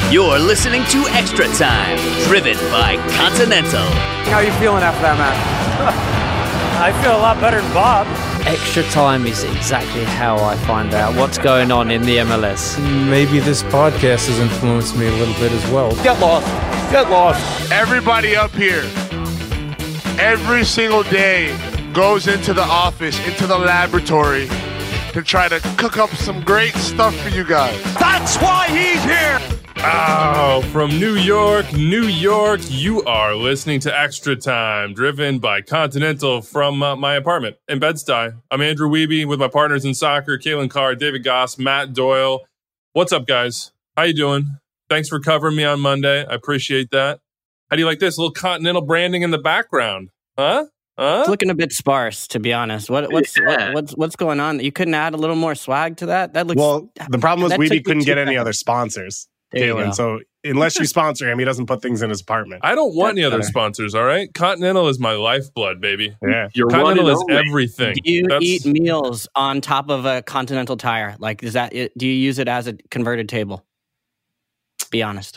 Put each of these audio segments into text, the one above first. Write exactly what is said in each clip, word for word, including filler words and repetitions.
You're listening to Extra Time, driven by Continental. How are you feeling after that match? I feel a lot better than Bob. Extra Time is exactly how I find out what's going on in the M L S. Maybe this podcast has influenced me a little bit as well. Get lost. Get lost. Everybody up here, every single day, goes into the office, into the laboratory, to try to cook up some great stuff for you guys. That's why he's here. Oh, from New York, New York, you are listening to Extra Time, driven by Continental from uh, my apartment in Bed-Stuy. I'm Andrew Wiebe with my partners in soccer, Kalen Carr, David Goss, Matt Doyle. What's up, guys? How you doing? Thanks for covering me on Monday. I appreciate that. How do you like this? A little Continental branding in the background, huh? Huh? It's looking a bit sparse, to be honest. What, what's Yeah. what, what's what's going on? You couldn't add a little more swag to that? That looks Well, the problem was that Wiebe took me couldn't too get any fast. other sponsors, There you go. Kalen. So unless you sponsor him, he doesn't put things in his apartment. I don't want That's any other better. sponsors, all right? Continental is my lifeblood, baby. Yeah. You're Continental is everything. Do you That's- eat meals on top of a Continental tire? Like, is that it? Do you use it as a converted table? Be honest.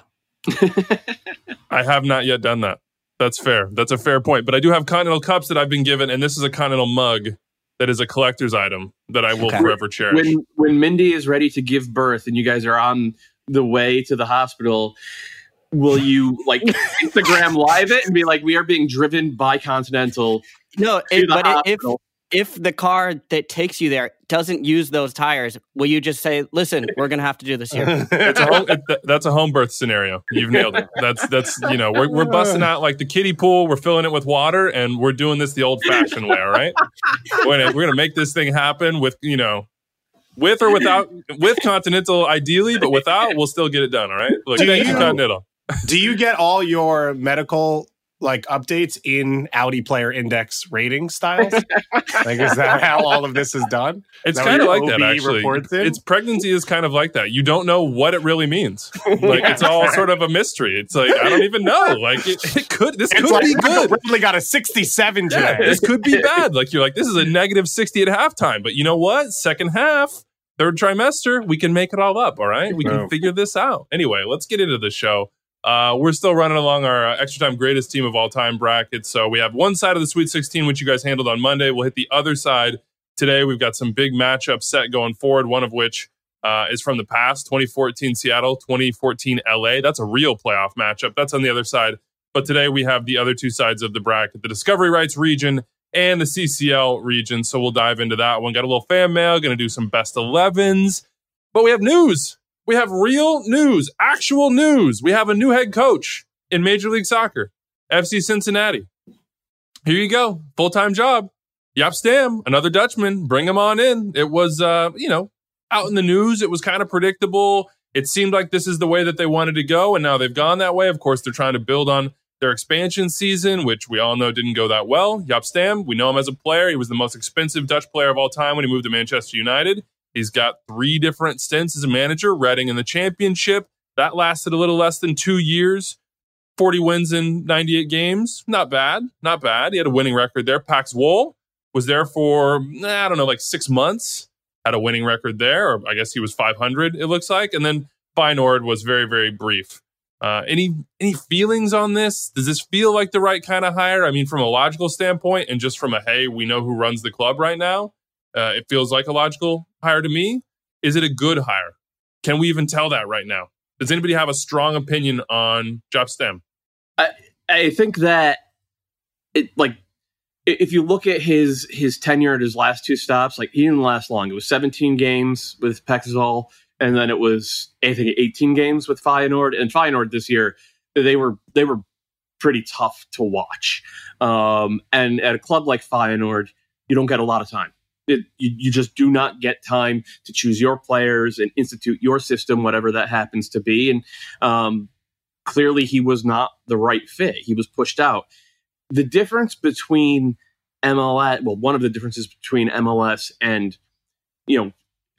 I have not yet done that. That's fair. That's a fair point. But I do have Continental cups that I've been given, and this is a Continental mug that is a collector's item that I will Okay. forever cherish. when when Mindy is ready to give birth and you guys are on the way to the hospital, will you like Instagram live it and be like, we are being driven by Continental No, to it, the but if hospital? if the car that takes you there doesn't use those tires, will you just say, "Listen, we're going to have to do this here"? It's a home, it, that's a home birth scenario. You've nailed it. That's that's you know we're we're busting out like the kiddie pool. We're filling it with water, and we're doing this the old-fashioned way. All right, we're gonna we're gonna make this thing happen with you know with or without with Continental ideally, but without we'll still get it done. All right, look, Do thank you, you- Continental. Do you get all your medical like updates in Audi Player Index rating styles? Like, is that how all of this is done? It's that kind of what like your that, O B actually. reports in? It's pregnancy is kind of like that. You don't know what it really means. Like it's all sort of a mystery. It's like I don't even know. Like it, it could. This It's could like be good. Ridley got a sixty-seven Yeah, today. this could be bad. Like you're like this is a negative sixty at halftime. But you know what? Second half, third trimester, we can make it all up. All right, we can Oh. figure this out. Anyway, let's get into the show. Uh, we're still running along our uh, Extra Time greatest team of all time bracket. So we have one side of the Sweet sixteen, which you guys handled on Monday. We'll hit the other side today. We've got some big matchups set going forward, one of which uh, is from the past, twenty fourteen Seattle, twenty fourteen L A. That's a real playoff matchup. That's on the other side. But today we have the other two sides of the bracket, the Discovery Rights region and the C C L region. So we'll dive into that one. Got a little fan mail, going to do some best elevens. But we have news. We have real news, actual news. We have a new head coach in Major League Soccer, F C Cincinnati. Here you go, full-time job. Jaap Stam, another Dutchman, bring him on in. It was, uh, you know, out in the news. It was kind of predictable. It seemed like this is the way that they wanted to go, and now they've gone that way. Of course, they're trying to build on their expansion season, which we all know didn't go that well. Jaap Stam, we know him as a player. He was the most expensive Dutch player of all time when he moved to Manchester United. He's got three different stints as a manager, Reading in the championship. That lasted a little less than two years. forty wins in ninety-eight games. Not bad. Not bad. He had a winning record there. Pax Wohl was there for, I don't know, like six months. Had a winning record there. Or I guess he was five hundred, it looks like. And then Feyenoord was very, very brief. Uh, any any feelings on this? Does this feel like the right kind of hire? I mean, from a logical standpoint and just from a, hey, we know who runs the club right now. Uh, it feels like a logical hire to me. Is it a good hire? Can we even tell that right now? Does anybody have a strong opinion on Jaap Stam? I, I think that it like i- if you look at his his tenure at his last two stops, like he didn't last long. It was seventeen games with Pexol, and then it was I think eighteen games with Feyenoord. And Feyenoord this year, they were they were pretty tough to watch. Um, and at a club like Feyenoord, you don't get a lot of time. It, you, you just do not get time to choose your players and institute your system, whatever that happens to be. And um, clearly he was not the right fit. He was pushed out. The difference between M L S, well, one of the differences between M L S and, you know,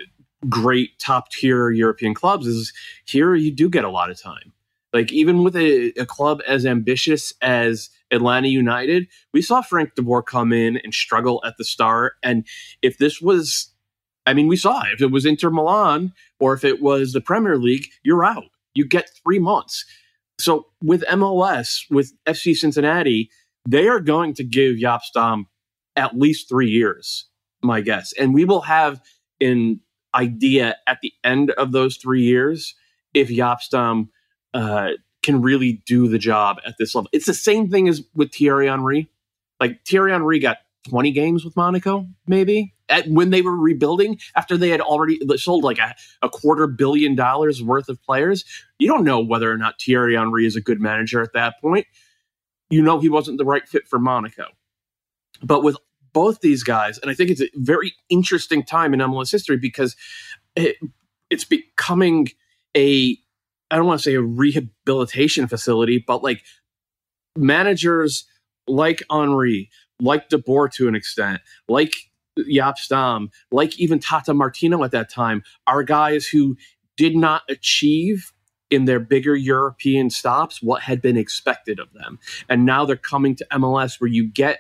great top tier European clubs is here you do get a lot of time. Like even with a, a club as ambitious as Atlanta United, we saw Frank de Boer come in and struggle at the start. And if this was, I mean, we saw it. If it was Inter Milan or if it was the Premier League, you're out. You get three months. So with M L S, with F C Cincinnati, they are going to give Jaap Stam at least three years, my guess. And we will have an idea at the end of those three years if Jaap Stam uh, can really do the job at this level. It's the same thing as with Thierry Henry. Like Thierry Henry got twenty games with Monaco, maybe, at, when they were rebuilding after they had already sold like a, a quarter billion dollars worth of players. You don't know whether or not Thierry Henry is a good manager at that point. You know he wasn't the right fit for Monaco. But with both these guys, and I think it's a very interesting time in M L S history because it, it's becoming a, I don't want to say a rehabilitation facility, but like managers like Henry, like De Boer to an extent, like Jaap Stam, like even Tata Martino at that time, are guys who did not achieve in their bigger European stops what had been expected of them. And now they're coming to M L S where you get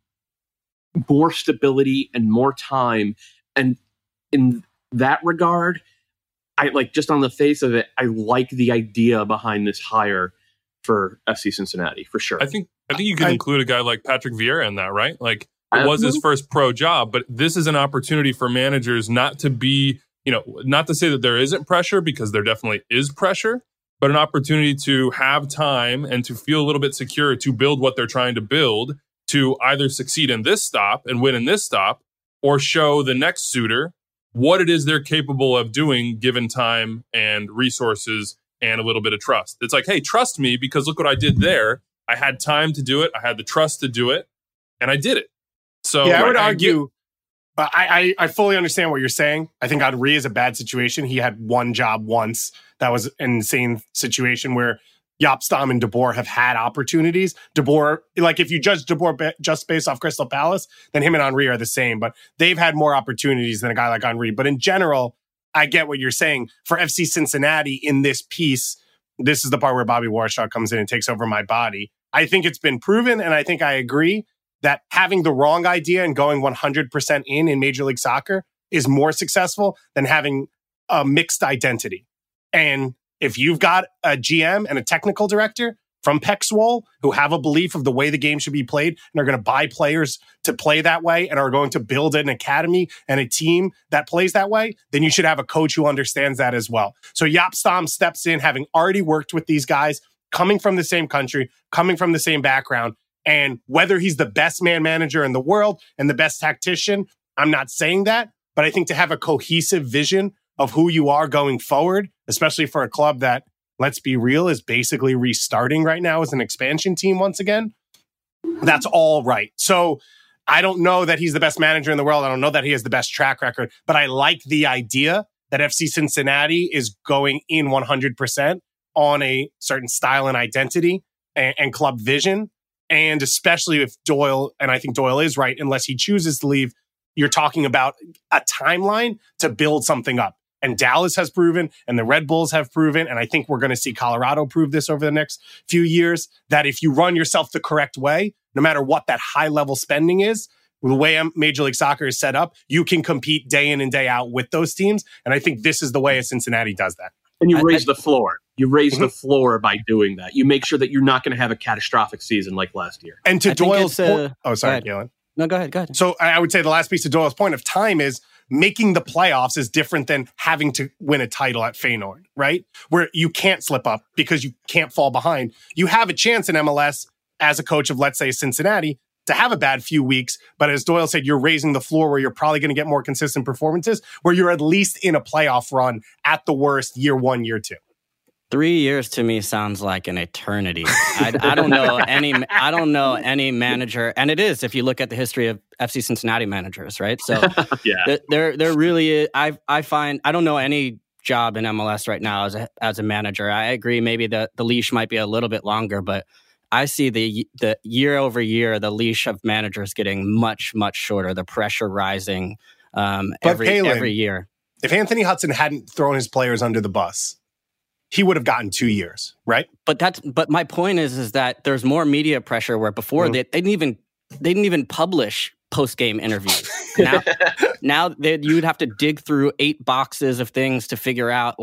more stability and more time. And in that regard, I like, just on the face of it, I like the idea behind this hire for F C Cincinnati, for sure. I think I think you can I, include a guy like Patrick Vieira in that, right? Like, it was his first pro job, but this is an opportunity for managers not to be, you know, not to say that there isn't pressure, because there definitely is pressure, but an opportunity to have time and to feel a little bit secure to build what they're trying to build, to either succeed in this stop and win in this stop, or show the next suitor what it is they're capable of doing given time and resources and a little bit of trust. It's like, hey, trust me, because look what I did there. I had time to do it. I had the trust to do it, and I did it. So yeah, I would I, argue. I, uh, I I fully understand what you're saying. I think Henry is a bad situation. He had one job once. That was an insane situation where Jaap Stam and De Boer have had opportunities. De Boer, like if you judge De Boer be, just based off Crystal Palace, then him and Henry are the same. But they've had more opportunities than a guy like Henry. But in general, I get what you're saying. For F C Cincinnati in this piece, this is the part where Bobby Warshaw comes in and takes over my body. I think it's been proven, and I think I agree, that having the wrong idea and going one hundred percent in in Major League Soccer is more successful than having a mixed identity. And if you've got a G M and a technical director from Pec Swol who have a belief of the way the game should be played and are going to buy players to play that way and are going to build an academy and a team that plays that way, then you should have a coach who understands that as well. So Jaap Stam steps in, having already worked with these guys, coming from the same country, coming from the same background. And whether he's the best man manager in the world and the best tactician, I'm not saying that. But I think to have a cohesive vision of who you are going forward, especially for a club that, let's be real, is basically restarting right now as an expansion team once again, that's all right. So I don't know that he's the best manager in the world. I don't know that he has the best track record, but I like the idea that F C Cincinnati is going in one hundred percent on a certain style and identity and, and club vision. And especially if Doyle, and I think Doyle is right, unless he chooses to leave, you're talking about a timeline to build something up. And Dallas has proven, and the Red Bulls have proven, and I think we're going to see Colorado prove this over the next few years, that if you run yourself the correct way, no matter what that high-level spending is, the way Major League Soccer is set up, you can compete day in and day out with those teams. And I think this is the way Cincinnati does that. And you I, raise I, the floor. You raise mm-hmm. the floor by doing that. You make sure that you're not going to have a catastrophic season like last year. And to I think Doyle's it's, uh, point, oh, sorry, go Galen. No, go ahead, go ahead. So I would say the last piece of Doyle's point of time is making the playoffs is different than having to win a title at Feyenoord, right? Where you can't slip up because you can't fall behind. You have a chance in M L S as a coach of, let's say, Cincinnati, to have a bad few weeks. But as Doyle said, you're raising the floor where you're probably going to get more consistent performances, where you're at least in a playoff run at the worst year one, year two. Three years to me sounds like an eternity. I, I don't know any. I don't know any manager, and it is if you look at the history of F C Cincinnati managers, right? So yeah, there, there really is. I, I find I don't know any job in M L S right now as a as a manager. I agree. Maybe the, the leash might be a little bit longer, but I see the the year over year the leash of managers getting much much shorter. The pressure rising um, every Palin, every year. If Anthony Hudson hadn't thrown his players under the bus, he would have gotten two years, right? But that's but my point is is that there's more media pressure where before mm-hmm. they, they didn't even they didn't even publish post game interviews. Now now they, you'd have to dig through eight boxes of things to figure out what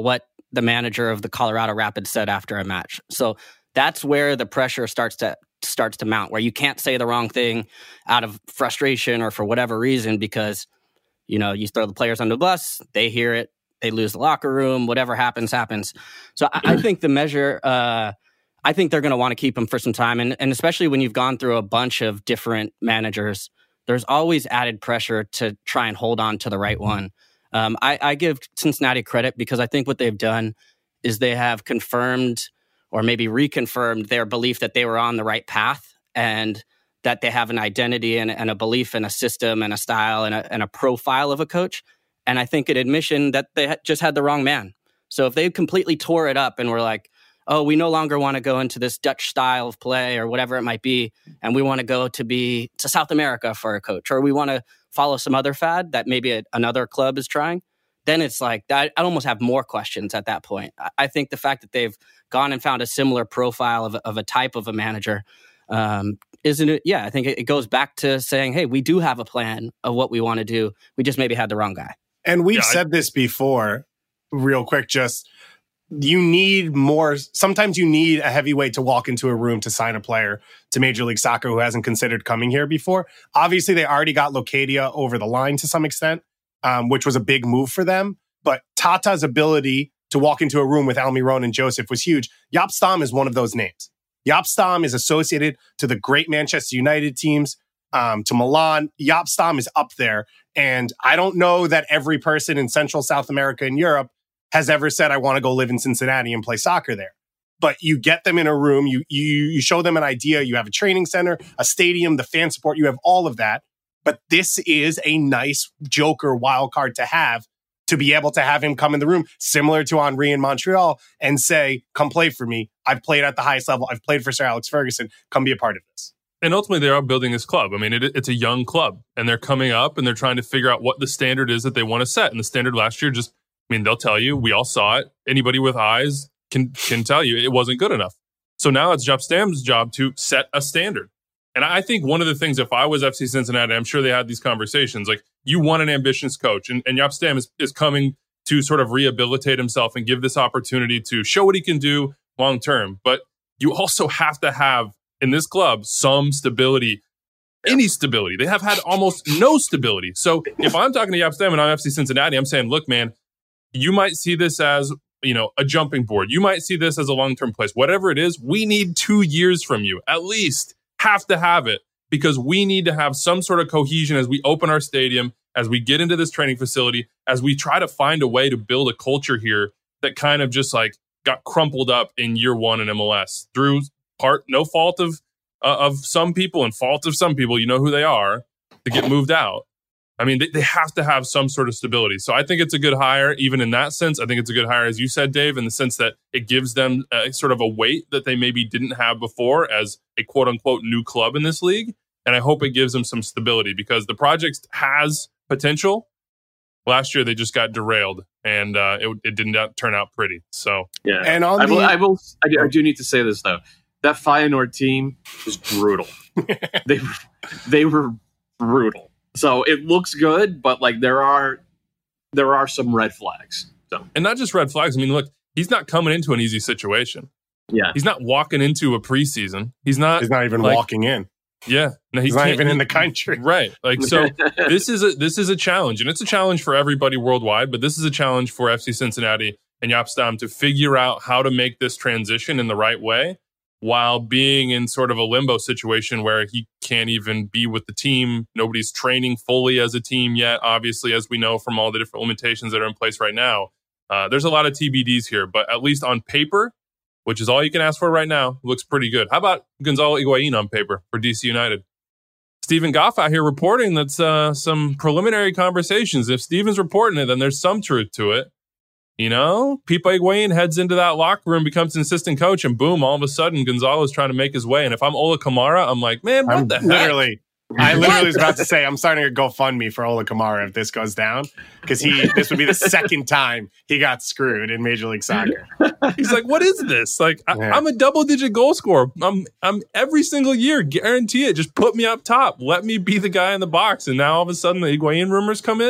the manager of the Colorado Rapids said after a match. So that's where the pressure starts to starts to mount, where you can't say the wrong thing out of frustration or for whatever reason, because, you know, you throw the players under the bus, they hear it, they lose the locker room, whatever happens, happens. So I, I think the measure, uh, I think they're going to want to keep him for some time. And, and especially when you've gone through a bunch of different managers, there's always added pressure to try and hold on to the right one. Um, I, I give Cincinnati credit because I think what they've done is they have confirmed or maybe reconfirmed their belief that they were on the right path and that they have an identity and, and a belief in a system and a style and a, and a profile of a coach. And I think an admission that they ha- just had the wrong man. So if they completely tore it up and were like, oh, we no longer want to go into this Dutch style of play or whatever it might be, and we want to go to be to South America for a coach, or we want to follow some other fad that maybe a, another club is trying, then it's like, I, I almost have more questions at that point. I, I think the fact that they've gone and found a similar profile of, of a type of a manager, um, isn't it? Yeah, I think it, it goes back to saying, hey, we do have a plan of what we want to do. We just maybe had the wrong guy. And we've yeah, said I, this before, real quick, just you need more. Sometimes you need a heavyweight to walk into a room to sign a player to Major League Soccer who hasn't considered coming here before. Obviously, they already got Locadia over the line to some extent, um, which was a big move for them. But Tata's ability to walk into a room with Almiron and Joseph was huge. Jaap Stam is one of those names. Jaap Stam is associated to the great Manchester United teams, um, to Milan. Jaap Stam is up there. And I don't know that every person in Central South America and Europe has ever said, I want to go live in Cincinnati and play soccer there. But you get them in a room, you, you, you show them an idea, you have a training center, a stadium, the fan support, you have all of that. But this is a nice joker wild card to have, to be able to have him come in the room, similar to Henry in Montreal, and say, come play for me. I've played at the highest level. I've played for Sir Alex Ferguson. Come be a part of this. And ultimately, they are building this club. I mean, it, it's a young club, and they're coming up, and they're trying to figure out what the standard is that they want to set. And the standard last year just, I mean, they'll tell you, we all saw it. Anybody with eyes can can tell you it wasn't good enough. So now it's Jaap Stam's job to set a standard. And I think one of the things, if I was F C Cincinnati, I'm sure they had these conversations, like, you want an ambitious coach, and, and Jaap Stam is, is coming to sort of rehabilitate himself and give this opportunity to show what he can do long term. But you also have to have, in this club, some stability, any stability. They have had almost no stability. So if I'm talking to Jaap Stam and I'm F C Cincinnati, I'm saying, look, man, you might see this as, you know, a jumping board. You might see this as a long-term place. Whatever it is, we need two years from you, at least. Have to have it, because we need to have some sort of cohesion as we open our stadium, as we get into this training facility, as we try to find a way to build a culture here that kind of just like got crumpled up in year one in M L S through part, no fault of uh, of some people and fault of some people, you know who they are, to get moved out. I mean, they, they have to have some sort of stability. So I think it's a good hire, even in that sense. I think it's a good hire, as you said, Dave, in the sense that it gives them uh, sort of a weight that they maybe didn't have before as a quote unquote new club in this league. And I hope it gives them some stability, because the project has potential. Last year, they just got derailed, and uh, it, it did not turn out pretty. So, yeah. And on I the, will, I, will I, do, I do need to say this, though. That Feyenoord team was brutal. they, they were brutal. So it looks good, but like there are there are some red flags. So, and not just red flags. I mean, look, he's not coming into an easy situation. Yeah, he's not walking into a preseason. He's not. He's not even like, walking in. Yeah, no, he he's not even in the country. Right. Like, so this is a this is a challenge, and it's a challenge for everybody worldwide. But this is a challenge for F C Cincinnati and Jaap Stam to figure out how to make this transition in the right way, while being in sort of a limbo situation where he can't even be with the team. Nobody's training fully as a team yet, obviously, as we know from all the different limitations that are in place right now. Uh, there's a lot of T B Ds here, but at least on paper, which is all you can ask for right now, looks pretty good. How about Gonzalo Higuain on paper for D C United? Stephen Goff out here reporting that's uh, some preliminary conversations. If Stephen's reporting it, then there's some truth to it. You know, Pipa Higuain heads into that locker room, becomes an assistant coach, and boom, all of a sudden, Gonzalo's trying to make his way. And if I'm Ola Kamara, I'm like, man, what I'm the literally, heck? I literally was about to say, I'm starting a GoFundMe for Ola Kamara if this goes down, because he this would be the second time he got screwed in Major League Soccer. He's like, what is this? Like, I, Yeah. I'm a double-digit goal scorer. I'm, I'm every single year, guarantee it. Just put me up top. Let me be the guy in the box. And now all of a sudden, the Higuain rumors come in.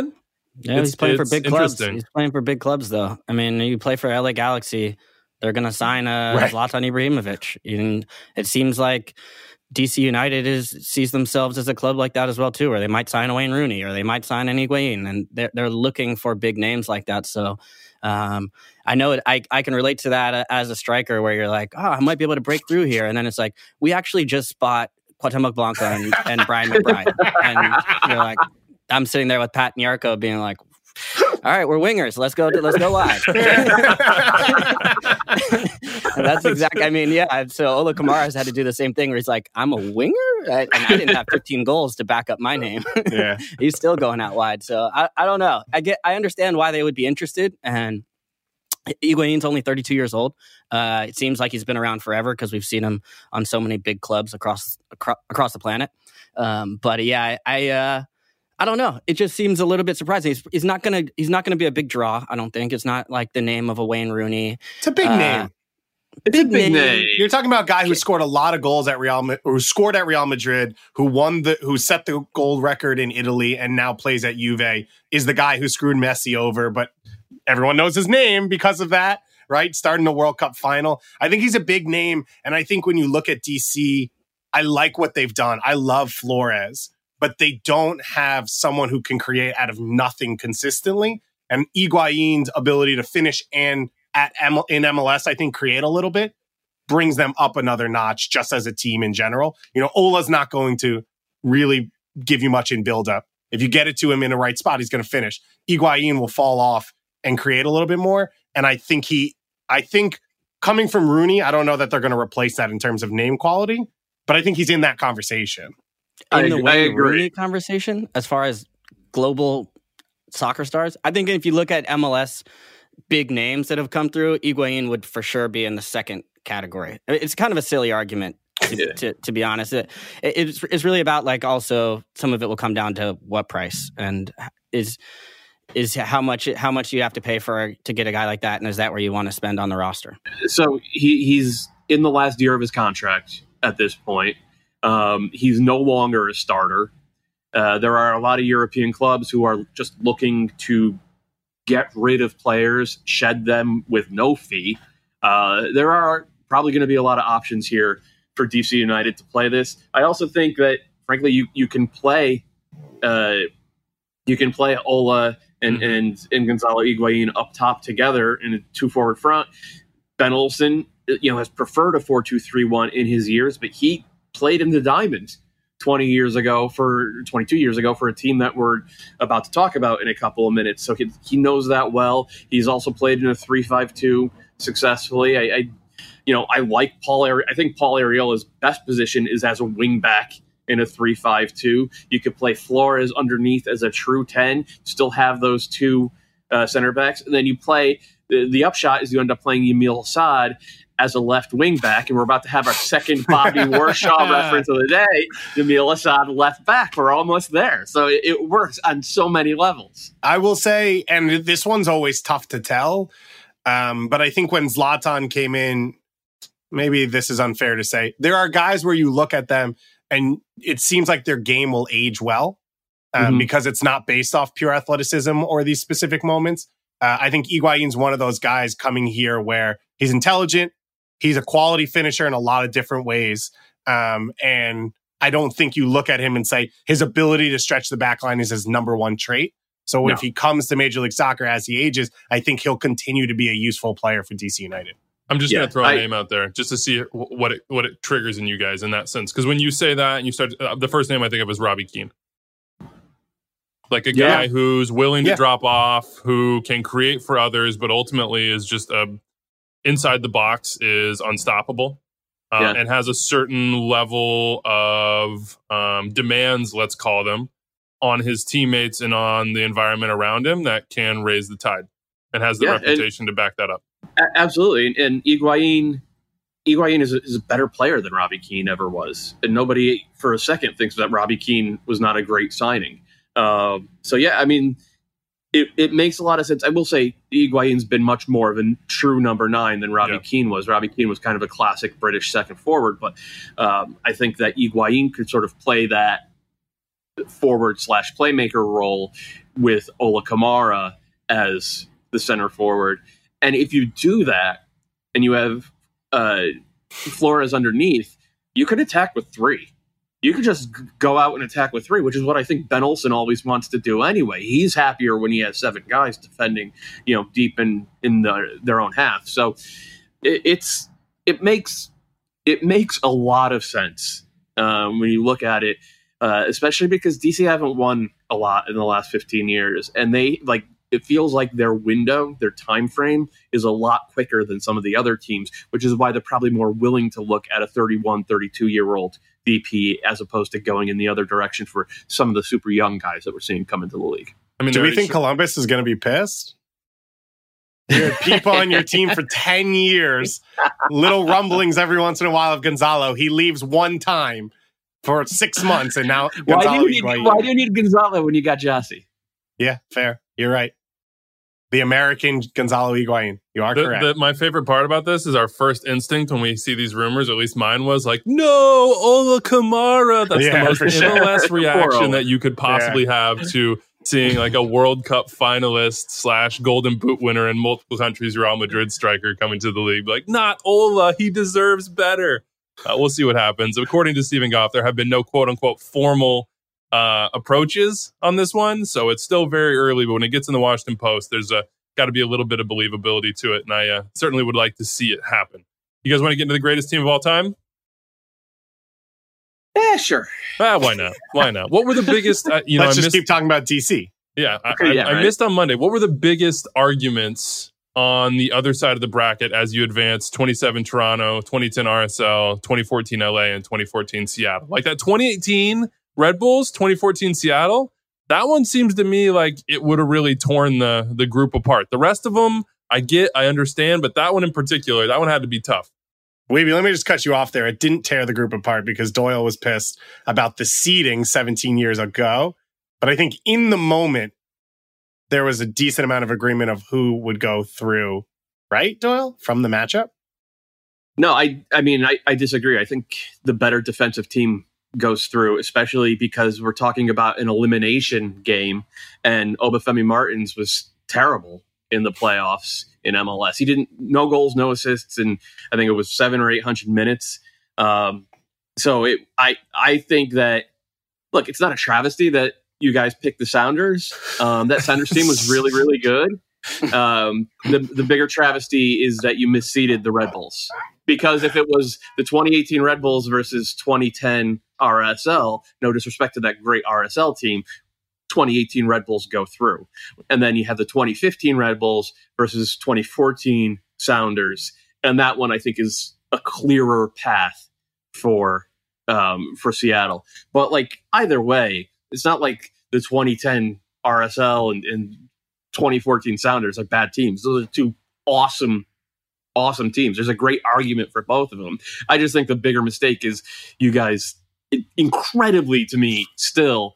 Yeah, It's- he's playing for it's big clubs. interesting. He's playing for big clubs, though. I mean, you play for L A Galaxy, they're going to sign uh, Right. Zlatan Ibrahimovic. And it seems like D C United is sees themselves as a club like that as well, too, where they might sign a Wayne Rooney or they might sign an Higuain, and they're, they're looking for big names like that. So um, I know it, I, I can relate to that as a striker where you're like, oh, I might be able to break through here. And then it's like, we actually just bought Cuauhtemoc Blanco and, and Brian McBride. And you're like, I'm sitting there with Pat Nyarko being like, all right, we're wingers. Let's go. Let's go live. And that's exactly. I mean, yeah. So Ola Kamara has had to do the same thing, where he's like, "I'm a winger," I, and I didn't have fifteen goals to back up my name. Yeah, he's still going out wide. So I, I don't know. I get. I understand why they would be interested. And Higuain's only thirty-two years old. Uh, it seems like he's been around forever because we've seen him on so many big clubs across across, across the planet. Um, but yeah, I. I uh, I don't know. It just seems a little bit surprising. He's, he's not gonna. He's not gonna be a big draw. I don't think. It's not like the name of a Wayne Rooney. It's a big uh, name. It's a big name. You're talking about a guy who scored a lot of goals at Real, who scored at Real Madrid, who won the, who set the goal record in Italy, and now plays at Juve. Is the guy who screwed Messi over, but everyone knows his name because of that, right? Starting the World Cup final. I think he's a big name, and I think when you look at D C, I like what they've done. I love Flores, but they don't have someone who can create out of nothing consistently. And Higuain's ability to finish and at M- in M L S, I think, create a little bit, brings them up another notch just as a team in general. You know, Ola's not going to really give you much in build-up. If you get it to him in the right spot, he's going to finish. Higuain will fall off and create a little bit more. And I think he, I think coming from Rooney, I don't know that they're going to replace that in terms of name quality, but I think he's in that conversation. In I, the I Wayne agree. Rooney conversation, as far as global soccer stars, I think if you look at M L S big names that have come through, Higuain would for sure be in the second category. It's kind of a silly argument, to, Yeah. to, to be honest. It, it's, it's really about, like, also some of it will come down to what price and is is how much how much you have to pay for to get a guy like that, and is that where you want to spend on the roster? So he, he's in the last year of his contract at this point. Um, he's no longer a starter. Uh, there are a lot of European clubs who are just looking to get rid of players, shed them with no fee. Uh, there are probably going to be a lot of options here for D C United to play this. I also think that, frankly, you you can play uh, you can play Ola and mm-hmm. and and Gonzalo Higuain up top together in a two forward front. Ben Olsen, you know, has preferred a four two three one in his years, but he played in the Diamonds twenty years ago for twenty-two years ago for a team that we're about to talk about in a couple of minutes. So he, he knows that well. He's also played in a three five two successfully. I, I you know, I like Paul. Ari- I think Paul Arriola's best position is as a wing back in a three five two. You could play Flores underneath as a true ten, still have those two uh, center backs, and then you play. The, the upshot is you end up playing Emil Assad as a left wing back, and we're about to have our second Bobby Warshaw reference of the day. Emil Assad left back. We're almost there. So it, it works on so many levels. I will say, and this one's always tough to tell, um, but I think when Zlatan came in, maybe this is unfair to say, there are guys where you look at them and it seems like their game will age well um, mm-hmm. because it's not based off pure athleticism or these specific moments. Uh, I think Higuain's one of those guys coming here where he's intelligent, he's a quality finisher in a lot of different ways. Um, and I don't think you look at him and say his ability to stretch the back line is his number one trait. So no. if he comes to Major League Soccer as he ages, I think he'll continue to be a useful player for D C United. I'm just Yeah, going to throw a I- name out there just to see what it what it triggers in you guys in that sense. Because when you say that and you start, uh, the first name I think of is Robbie Keane. Like a guy Yeah. who's willing to Yeah. drop off, who can create for others, but ultimately is just a inside the box is unstoppable uh, Yeah. and has a certain level of um, demands, let's call them, on his teammates and on the environment around him that can raise the tide and has the Yeah, and- reputation to back that up. A- absolutely. And, and Higuain, Higuain is a, is a better player than Robbie Keane ever was. And nobody for a second thinks that Robbie Keane was not a great signing. Um, so, yeah, I mean, it, it makes a lot of sense. I will say Higuain's been much more of a true number nine than Robbie Yeah. Keane was. Robbie Keane was kind of a classic British second forward, but um, I think that Higuain could sort of play that forward slash playmaker role with Ola Kamara as the center forward. And if you do that and you have uh, Flores underneath, you can attack with three. You could just go out and attack with three, which is what I think Ben Olsen always wants to do anyway. He's happier when he has seven guys defending, you know, deep in, in the, their own half. So it, it's it makes it makes a lot of sense um, when you look at it, uh, especially because D C haven't won a lot in the last fifteen years, and they like it feels like their window, their time frame is a lot quicker than some of the other teams, which is why they're probably more willing to look at a thirty-one, thirty-two-year-old D P as opposed to going in the other direction for some of the super young guys that we're seeing come into the league. I mean, do we think sure. Columbus is going to be pissed? You had people on your team for ten years, little rumblings every once in a while of Gonzalo. He leaves one time for six months, and now why do, you need, why do you need Gonzalo when you got Jossie? Yeah, fair. You're right. The American Gonzalo Higuain. You are the, correct. The, my favorite part about this is our first instinct when we see these rumors, or at least mine was like, no, Ola Kamara. That's yeah, the most sure. M L S reaction that you could possibly yeah. have to seeing like a World Cup finalist slash Golden Boot winner in multiple countries, Real Madrid striker coming to the league. Like, not Ola. He deserves better. Uh, we'll see what happens. According to Stephen Goff, there have been no quote unquote formal uh, approaches on this one. So it's still very early, but when it gets in the Washington Post, there's a got to be a little bit of believability to it. And I uh, certainly would like to see it happen. You guys want to get into the greatest team of all time? Yeah, sure. Ah, why not? Why not? What were the biggest, uh, you know, Let's I just missed, keep talking about D C. Yeah. I, okay, yeah, I, right. I missed on Monday. What were the biggest arguments on the other side of the bracket as you advance twenty-seven Toronto, twenty ten R S L, twenty fourteen L A, and twenty fourteen Seattle? Like that twenty eighteen Red Bulls, twenty fourteen Seattle, that one seems to me like it would have really torn the, the group apart. The rest of them, I get, I understand, but that one in particular, that one had to be tough. Weeby, let me just cut you off there. It didn't tear the group apart because Doyle was pissed about the seeding seventeen years ago. But I think in the moment, there was a decent amount of agreement of who would go through, right, Doyle, from the matchup? No, I I mean, I, I disagree. I think the better defensive team goes through, especially because we're talking about an elimination game, and Obafemi Martins was terrible in the playoffs in M L S. He didn't, no goals, no assists, and I think it was seven or eight hundred minutes. Um, so it, I I think that, look, it's not a travesty that you guys picked the Sounders. Um, that Sounders team was really, really good. Um, the the bigger travesty is that you misseeded the Red Bulls. Because if it was the twenty eighteen Red Bulls versus twenty ten R S L, no disrespect to that great R S L team, twenty eighteen Red Bulls go through. And then you have the twenty fifteen Red Bulls versus twenty fourteen Sounders. And that one, I think, is a clearer path for um, for Seattle. But like either way, it's not like the twenty ten R S L and, and twenty fourteen Sounders are bad teams. Those are two awesome awesome teams. There's a great argument for both of them. I just think the bigger mistake is you guys incredibly, to me, still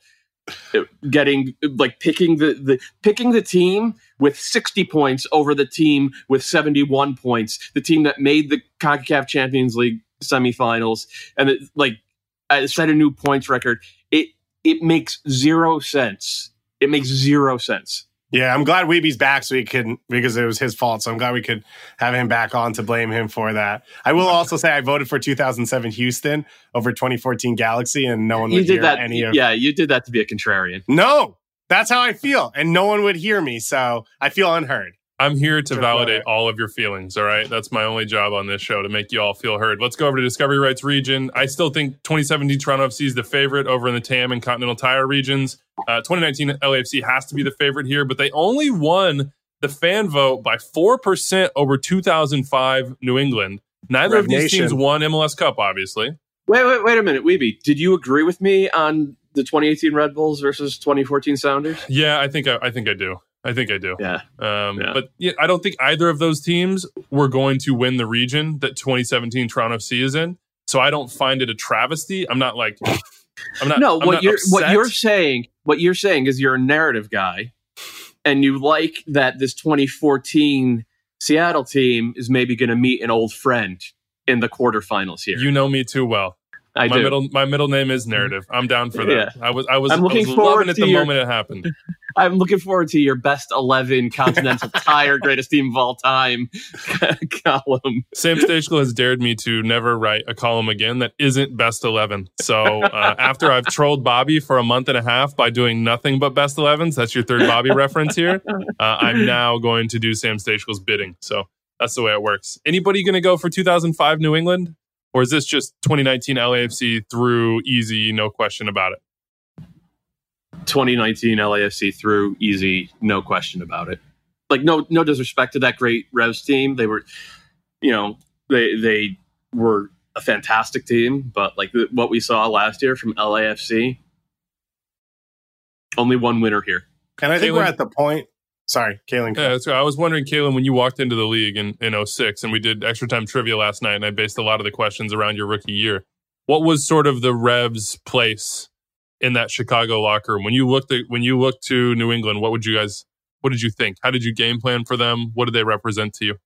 getting like picking the, the picking the team with sixty points over the team with seventy-one points, the team that made the CONCACAF Champions League semifinals and it, like uh, set a new points record. It it makes zero sense. It makes zero sense. Yeah, I'm glad Weeby's back so he could, because it was his fault. So I'm glad we could have him back on to blame him for that. I will also say I voted for two thousand seven Houston over twenty fourteen Galaxy, and no one would you did hear that, any of. Yeah, you did that to be a contrarian. No, that's how I feel, and no one would hear me, so I feel unheard. I'm here to validate all of your feelings, all right? That's my only job on this show, to make you all feel heard. Let's go over to Discovery Rights region. I still think twenty seventeen Toronto F C is the favorite over in the T A M and Continental Tire regions. Uh, twenty nineteen L A F C has to be the favorite here, but they only won the fan vote by four percent over two thousand five New England. Neither Red of these Nation. teams won M L S Cup, obviously. Wait, wait, wait a minute, Weeby. Did you agree with me on the twenty eighteen Red Bulls versus twenty fourteen Sounders? Yeah, I think I, I think I do. I think I do. Yeah. Um, yeah. But yeah, I don't think either of those teams were going to win the region that twenty seventeen Toronto F C is in. So I don't find it a travesty. I'm not like, I'm not. No, I'm what not you're upset. what you're saying, what you're saying is you're a narrative guy, and you like that this twenty fourteen Seattle team is maybe going to meet an old friend in the quarterfinals here. You know me too well. I my do. middle my middle name is Narrative. I'm down for that. Yeah. I was I was, I I'm looking was forward loving it to the your- moment it happened. I'm looking forward to your best eleven Continental Tire greatest team of all time column. Sam Stejskal has dared me to never write a column again that isn't best eleven. So uh, after I've trolled Bobby for a month and a half by doing nothing but best elevens, that's your third Bobby reference here. Uh, I'm now going to do Sam Stejskal's bidding. So that's the way it works. Anybody going to go for two thousand five New England? Or is this just twenty nineteen L A F C through easy, no question about it? twenty nineteen L A F C through easy, no question about it. Like no no disrespect to that great Revs team. They were, you know, they they were a fantastic team, but like the, what we saw last year from L A F C, only one winner here. And I think Kalen- we're at the point. Sorry, Kalen. Yeah, that's right. I was wondering, Kalen, when you walked into the league in, in oh six, and we did extra time trivia last night, and I based a lot of the questions around your rookie year. What was sort of the Revs' place in that Chicago locker room? When you looked at when you looked to New England, what would you guys what did you think? How did you game plan for them? What did they represent to you?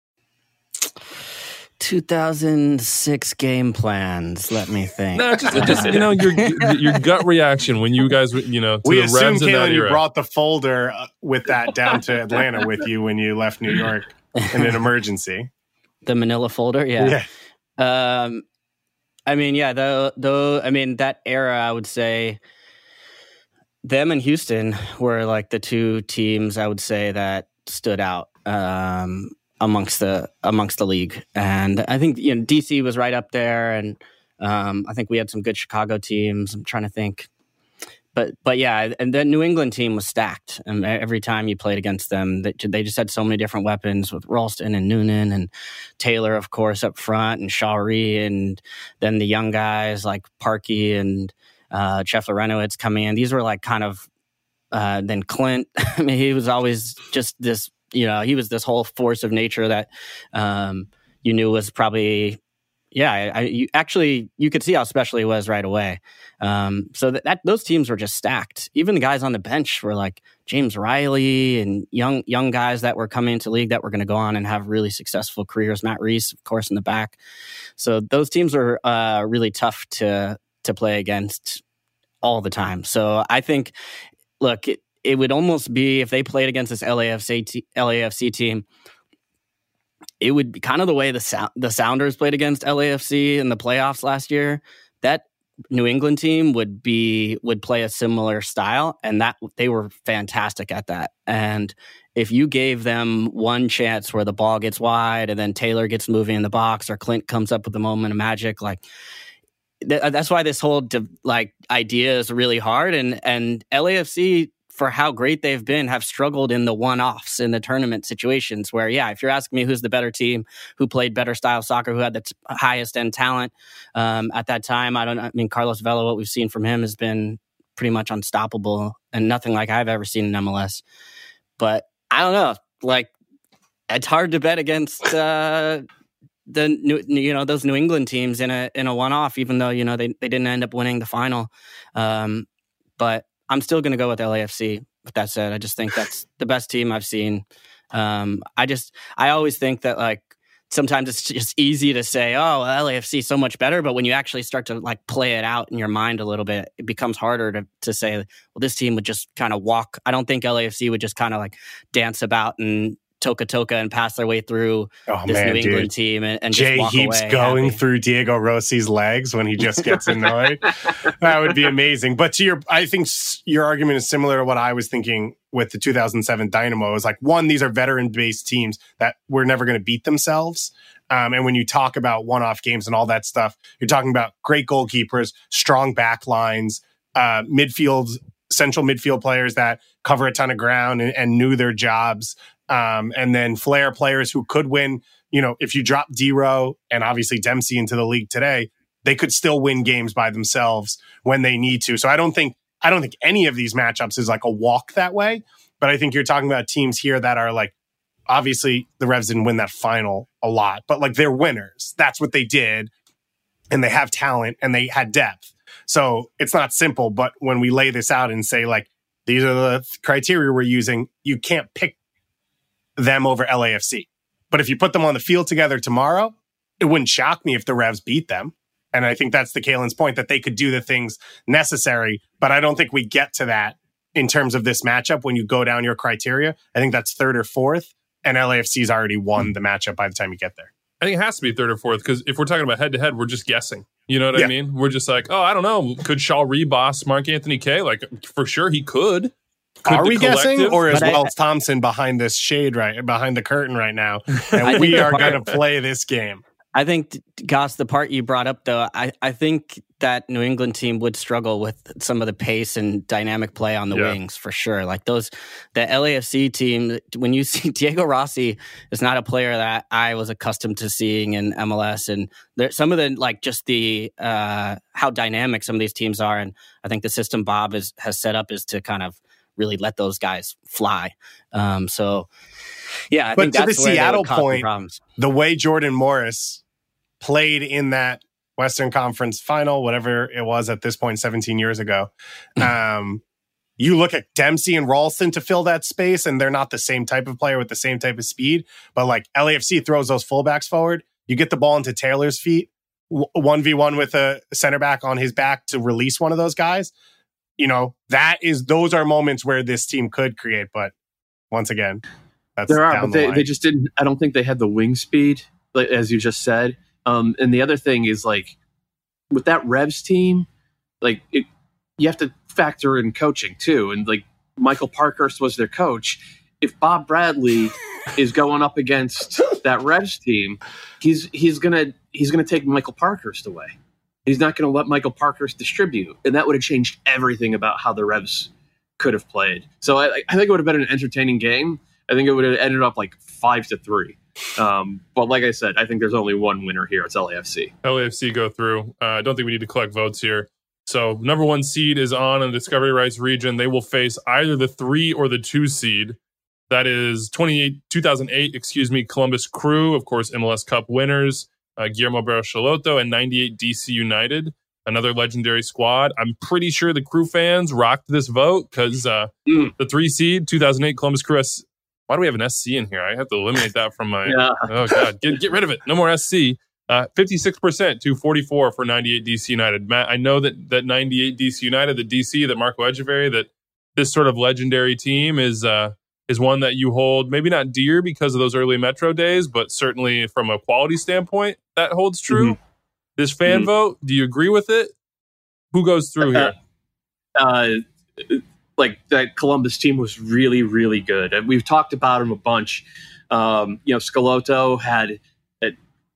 two thousand six game plans. Let me think. No, just, just you know your your gut reaction when you guys you know to We the assume, Revs in that Kalen, you era. brought the folder uh, with that down to Atlanta with you when you left New York in an emergency. The Manila folder, yeah. Yeah. Um, I mean, yeah, though, though, I mean, that era, I would say, them and Houston were like the two teams I would say that stood out um, amongst the amongst the league, and I think you know D C was right up there, and um, I think we had some good Chicago teams. I'm trying to think. But but yeah, and the New England team was stacked. And every time you played against them, they, they just had so many different weapons with Ralston and Noonan and Taylor, of course, up front, and Shawry, and then the young guys like Parkey and uh, Jeff Lorenowitz coming in. These were like kind of uh, then Clint. I mean, he was always just this. You know, he was this whole force of nature that um, you knew was probably. Yeah, I, I, you, actually, you could see how special he was right away. Um, so that, that those teams were just stacked. Even the guys on the bench were like James Riley and young young guys that were coming into the league that were going to go on and have really successful careers. Matt Reese, of course, in the back. So those teams were uh, really tough to to play against all the time. So I think, look, it, it would almost be if they played against this L A F C t- L A F C team. It would be kind of the way the Sou- the Sounders played against L A F C in the playoffs last year. That New England team would be would play a similar style, and that they were fantastic at that. And if you gave them one chance where the ball gets wide and then Taylor gets moving in the box, or Clint comes up with a moment of magic, like th- that's why this whole de- like idea is really hard. And and L A F C, for how great they've been, have struggled in the one-offs in the tournament situations where, yeah, if you're asking me who's the better team, who played better style soccer, who had the t- highest end talent um, at that time, I don't I mean, Carlos Vela, what we've seen from him has been pretty much unstoppable and nothing like I've ever seen in M L S. But I don't know, like, it's hard to bet against uh, the new, you know, those New England teams in a in a one-off, even though, you know, they, they didn't end up winning the final. Um, but I'm still going to go with L A F C. With that said, I just think that's the best team I've seen. Um, I just, I always think that like sometimes it's just easy to say, oh, L A F C is so much better. But when you actually start to like play it out in your mind a little bit, it becomes harder to, to say, well, this team would just kind of walk. I don't think L A F C would just kind of like dance about and toka toka and pass their way through Oh, this man, New England dude. team and, and Jay just walk keeps away going happy. through Diego Rossi's legs when he just gets annoyed. That would be amazing. But to your, I think s- your argument is similar to what I was thinking with the two thousand seven Dynamo. It was like, one, these are veteran-based teams that were never going to beat themselves. Um, and when you talk about one-off games and all that stuff, you're talking about great goalkeepers, strong back lines, uh, midfield, central midfield players that cover a ton of ground and, and knew their jobs. Um, and then flair players who could win. You know, if you drop D-Row and obviously Dempsey into the league today, they could still win games by themselves when they need to. So I don't think I don't think any of these matchups is like a walk that way. But I think you're talking about teams here that are like, obviously the Revs didn't win that final a lot, but like they're winners. That's what they did. And they have talent and they had depth. So it's not simple. But when we lay this out and say like, these are the criteria we're using, you can't pick them over L A F C. But if you put them on the field together tomorrow, it wouldn't shock me if the Revs beat them. And I think that's the Kalen's point, that they could do the things necessary. But I don't think we get to that in terms of this matchup when you go down your criteria. I think that's third or fourth. And L A F C's already won the matchup by the time you get there. I think it has to be third or fourth, because if we're talking about head-to-head, we're just guessing. You know what Yeah. I mean? We're just like, oh, I don't know. Could Shaw reboss Mark Anthony Kaye? Like, for sure he could. Could Are the we guessing, collective- or is But I- Wells Thompson behind this shade, right behind the curtain right now? I And think we the are part- going to play this game. I think, Goss, the part you brought up, though, I, I think that New England team would struggle with some of the pace and dynamic play on the Yeah. wings, for sure. Like those, the L A F C team, when you see Diego Rossi is not a player that I was accustomed to seeing in M L S. And there, some of the, like, just the, uh, how dynamic some of these teams are. And I think the system Bob is, has set up is to kind of really let those guys fly. Um, so, yeah, I But think to the that's where they would Seattle cause some point, problems. The way Jordan Morris played in that Western Conference final, whatever it was at this point, seventeen years ago. Um, you look at Dempsey and Ralston to fill that space, and they're not the same type of player with the same type of speed. But like L A F C throws those fullbacks forward, you get the ball into Taylor's feet, one v one with a center back on his back to release one of those guys. You know, that is, those are moments where this team could create. But once again, that's There are, down but the they, line. they just didn't. I don't think they had the wing speed, like, as you just said. Um, and the other thing is, like, with that Revs team, like, it, you have to factor in coaching too. And like Michael Parkhurst was their coach. If Bob Bradley is going up against that Revs team, he's he's gonna he's gonna take Michael Parkhurst away. He's not going to let Michael Parkhurst distribute, and that would have changed everything about how the Revs could have played. So I, I think it would have been an entertaining game. I think it would have ended up like five to three. Um, but like I said, I think there's only one winner here. It's L A F C. L A F C go through. Uh, I don't think we need to collect votes here. So number one seed is on in the Discovery Rights region. They will face either the three or the two seed. That is twenty-eight, two thousand eight, excuse me, Columbus Crew, of course, M L S Cup winners, uh, Guillermo Barros-Schelotto, and ninety-eight D C United, another legendary squad. I'm pretty sure the Crew fans rocked this vote because uh, Mm. the three seed, two thousand eight Columbus Crew. S- Why do we have an S C in here? I have to eliminate that from my... Yeah. Oh, God. Get, get rid of it. No more S C. Uh, fifty-six percent to forty-four for ninety-eight D C United. Matt, I know that that ninety-eight D C United, the D C, that Marco Echeverri, that this sort of legendary team is uh, is one that you hold maybe not dear because of those early Metro days, but certainly from a quality standpoint, that holds true. Mm-hmm. This fan Mhm. vote, do you agree with it? Who goes through here? Uh, like that Columbus team was really, really good. And we've talked about him a bunch. Um, you know, Schelotto had a,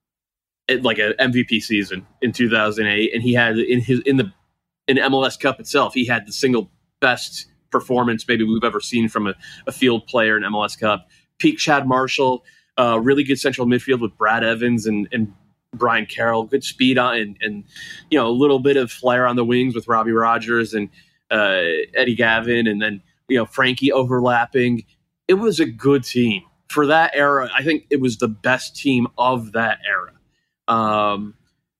a, like an M V P season in two thousand eight, and he had in his in the in M L S Cup itself, he had the single best performance maybe we've ever seen from a, a field player in M L S Cup. Peak Chad Marshall, uh, really good central midfield with Brad Evans and and Brian Carroll, good speed on and, and you know a little bit of flair on the wings with Robbie Rogers and uh, Eddie Gavin, and then you know Frankie overlapping. It was a good team for that era. I think it was the best team of that era. Um,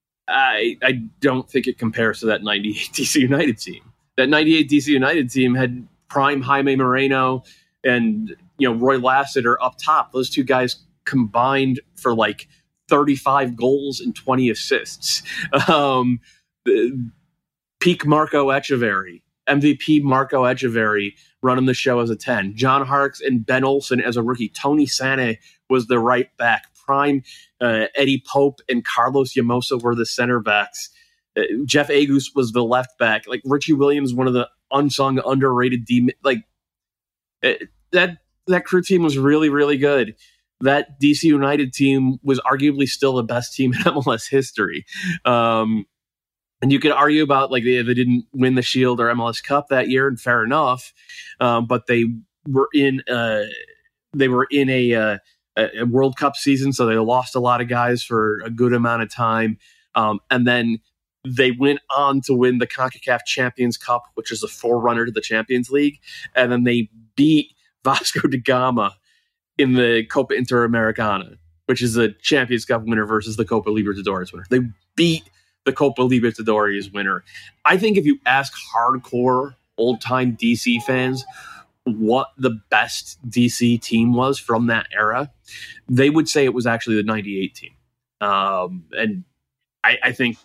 I I don't think it compares to that ninety-eight D C United team. That ninety-eight D C United team had prime Jaime Moreno and you know Roy Lassiter up top. Those two guys combined for like thirty-five goals and twenty assists. Um, the, peak Marco Echeverri, M V P Marco Echeverri running the show as a ten. John Harkes and Ben Olsen as a rookie. Tony Sane was the right back. Prime uh, Eddie Pope and Carlos Llamosa were the center backs. Uh, Jeff Agus was the left back. Like Richie Williams, one of the unsung, underrated D. Like it, that that Crew team was really, really good. That D C United team was arguably still the best team in M L S history. Um, and you could argue about like they, they didn't win the Shield or M L S Cup that year, and fair enough. Um, but they were in uh, they were in a, uh, a World Cup season, so they lost a lot of guys for a good amount of time. Um, and then they went on to win the CONCACAF Champions Cup, which is a forerunner to the Champions League. And then they beat Vasco da Gama in the Copa Interamericana, which is a Champions Cup winner versus the Copa Libertadores winner. They beat the Copa Libertadores winner. I think if you ask hardcore old-time D C fans what the best D C team was from that era, they would say it was actually the ninety-eight team. Um, and I, I think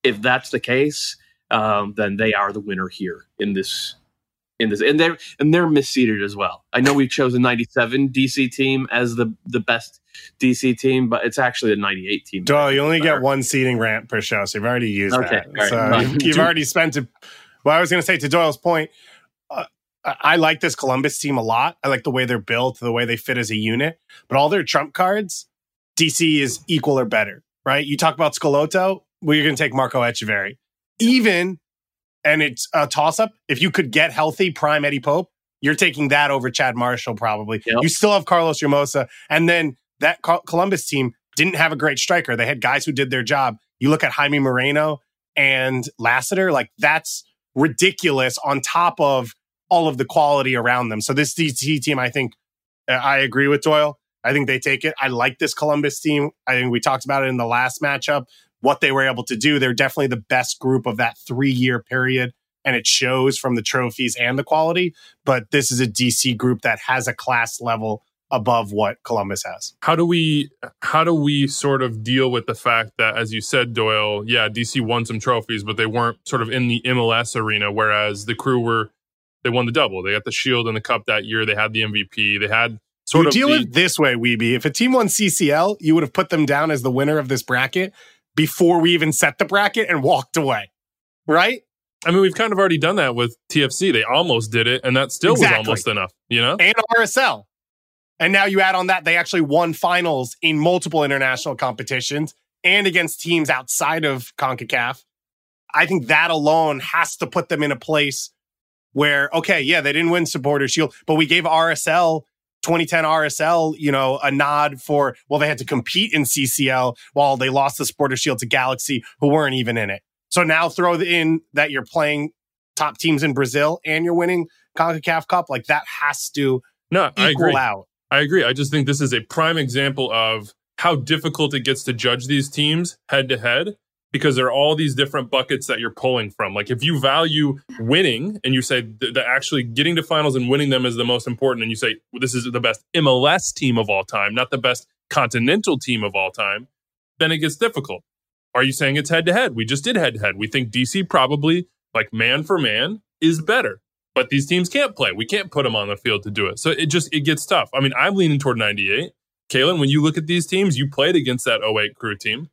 if that's the case, um, then they are the winner here in this. In this, and they're and they're misseeded as well. I know we've chosen ninety-seven D C team as the the best D C team, but it's actually a ninety-eight team. Doyle, you only get one seeding rant per show, so you've already used okay, that. So right. you've, you've already spent it. Well, I was going to say to Doyle's point, uh, I like this Columbus team a lot. I like the way they're built, the way they fit as a unit. But all their trump cards, D C is equal or better, right? You talk about Schelotto, well, you're going to take Marco Echeverri. Even, and it's a toss-up, if you could get healthy prime Eddie Pope, you're taking that over Chad Marshall probably. Yep. You still have Carlos Hermosa. And then that Columbus team didn't have a great striker. They had guys who did their job. You look at Jaime Moreno and Lassiter, like that's ridiculous on top of all of the quality around them. So this D C team, I think, I agree with Doyle. I think they take it. I like this Columbus team. I think we talked about it in the last matchup, what they were able to do. They're definitely the best group of that three-year period, and it shows from the trophies and the quality. But this is a D C group that has a class level above what Columbus has. How do we how do we sort of deal with the fact that, as you said, Doyle, yeah, D C won some trophies, but they weren't sort of in the M L S arena, whereas the Crew were, they won the double. They got the Shield and the Cup that year. They had the M V P. They had sort you of deal the, with it this way, Weeby. If a team won C C L, you would have put them down as the winner of this bracket before we even set the bracket and walked away, right? I mean, we've kind of already done that with T F C. They almost did it, and that still exactly. was almost enough, you know? And R S L. And now you add on that, they actually won finals in multiple international competitions and against teams outside of CONCACAF. I think that alone has to put them in a place where, okay, yeah, they didn't win Supporter Shield, but we gave R S L, twenty ten R S L, you know, a nod for, well, they had to compete in C C L while they lost the Supporter Shield to Galaxy, who weren't even in it. So now throw in that you're playing top teams in Brazil and you're winning CONCACAF Cup. Like that has to no, equal I agree. out. I agree. I just think this is a prime example of how difficult it gets to judge these teams head to head, because there are all these different buckets that you're pulling from. Like if you value winning and you say that actually getting to finals and winning them is the most important, and you say, well, this is the best M L S team of all time, not the best continental team of all time, then it gets difficult. Are you saying it's head to head? We just did head to head. We think D C probably, like man for man, is better. But these teams can't play. We can't put them on the field to do it. So it just, it gets tough. I mean, I'm leaning toward ninety-eight. Kalen, when you look at these teams, you played against that oh eight Crew team.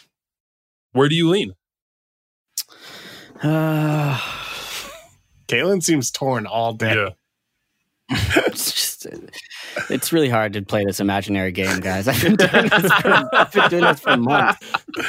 Where do you lean? Uh, Kalen seems torn all day. Yeah. it's just, it's really hard to play this imaginary game, guys. I've been doing this for, I've been doing this for months.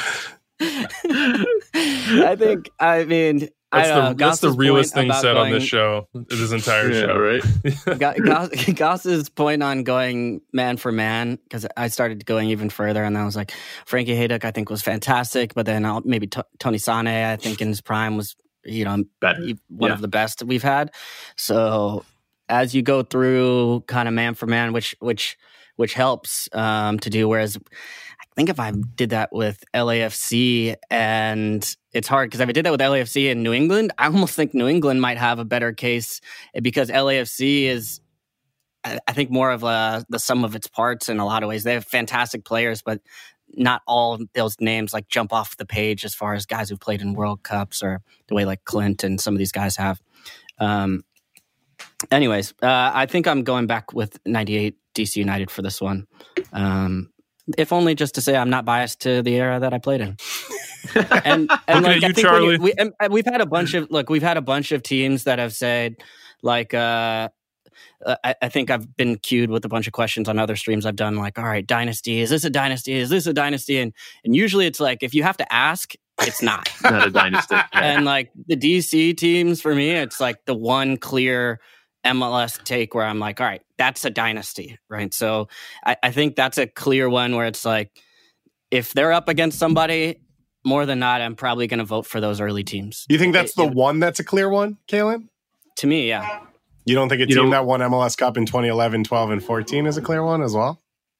I think, I mean... That's, I, uh, the, that's the realest thing said going, on this show, this entire yeah, show. Right? Goss, Goss's point on going man for man, because I started going even further, and I was like, Frankie Hayduck, I think, was fantastic, but then I'll, maybe T- Tony Sane, I think, in his prime was, you know, better, one yeah. of the best we've had. So as you go through kind of man for man, which which which helps um, to do, whereas I think if I did that with L A F C, and it's hard because if I did that with L A F C in New England, I almost think New England might have a better case because L A F C is, I think, more of a, the sum of its parts in a lot of ways. They have fantastic players, but not all those names like jump off the page as far as guys who've played in World Cups or the way like Clint and some of these guys have. Um, anyways, uh, I think I'm going back with ninety-eight D C United for this one. Um, if only just to say I'm not biased to the era that I played in. and and Look like, at you, I think Charlie. You, we, and we've had a bunch of look. We've had a bunch of teams that have said like. Uh, I, I think I've been queued with a bunch of questions on other streams I've done. Like, all right, dynasty. Is this a dynasty? Is this a dynasty? And and usually it's like if you have to ask, it's not. Not a dynasty. Yeah. And like the D C teams for me, it's like the one clear M L S take where I'm like, all right, that's a dynasty, right? So I, I think that's a clear one where it's like, if they're up against somebody, more than not, I'm probably going to vote for those early teams. You think that's it, the it, one that's a clear one, Kalen? To me, yeah. You don't think a You team don't- that won M L S Cup in twenty eleven, twelve, and fourteen is a clear one as well?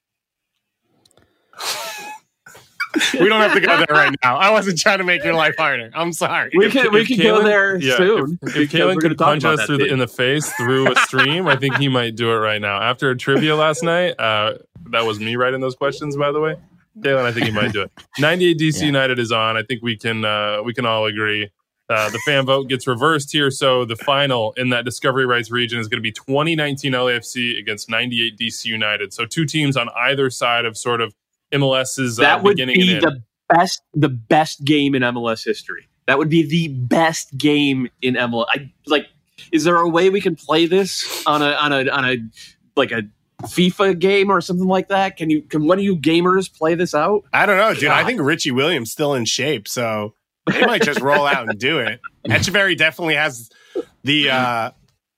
We don't have to go there right now. I wasn't trying to make your life harder. I'm sorry. We can we If can go Kalen- there yeah, soon. If, if because Kalen we're gonna could talk punch about us that through the, team. in the face through a stream, I think he might do it right now. After trivia last night, uh, that was me writing those questions, by the way. Galen, I think he might do it. ninety-eight D C yeah. United is on. I think we can uh, we can all agree. Uh, the fan vote gets reversed here, so the final in that Discovery Rights region is going to be twenty nineteen L A F C against ninety-eight D C United. So two teams on either side of sort of M L S's uh, that would beginning be and the end. best the best game in M L S history. That would be the best game in M L S. I, like, is there a way we can play this on a on a on a like a FIFA game or something like that? Can you can one of you gamers play this out? I don't know, dude. God. I think Richie Williams still in shape, so they might just roll out and do it. Echeverry definitely has the. Uh,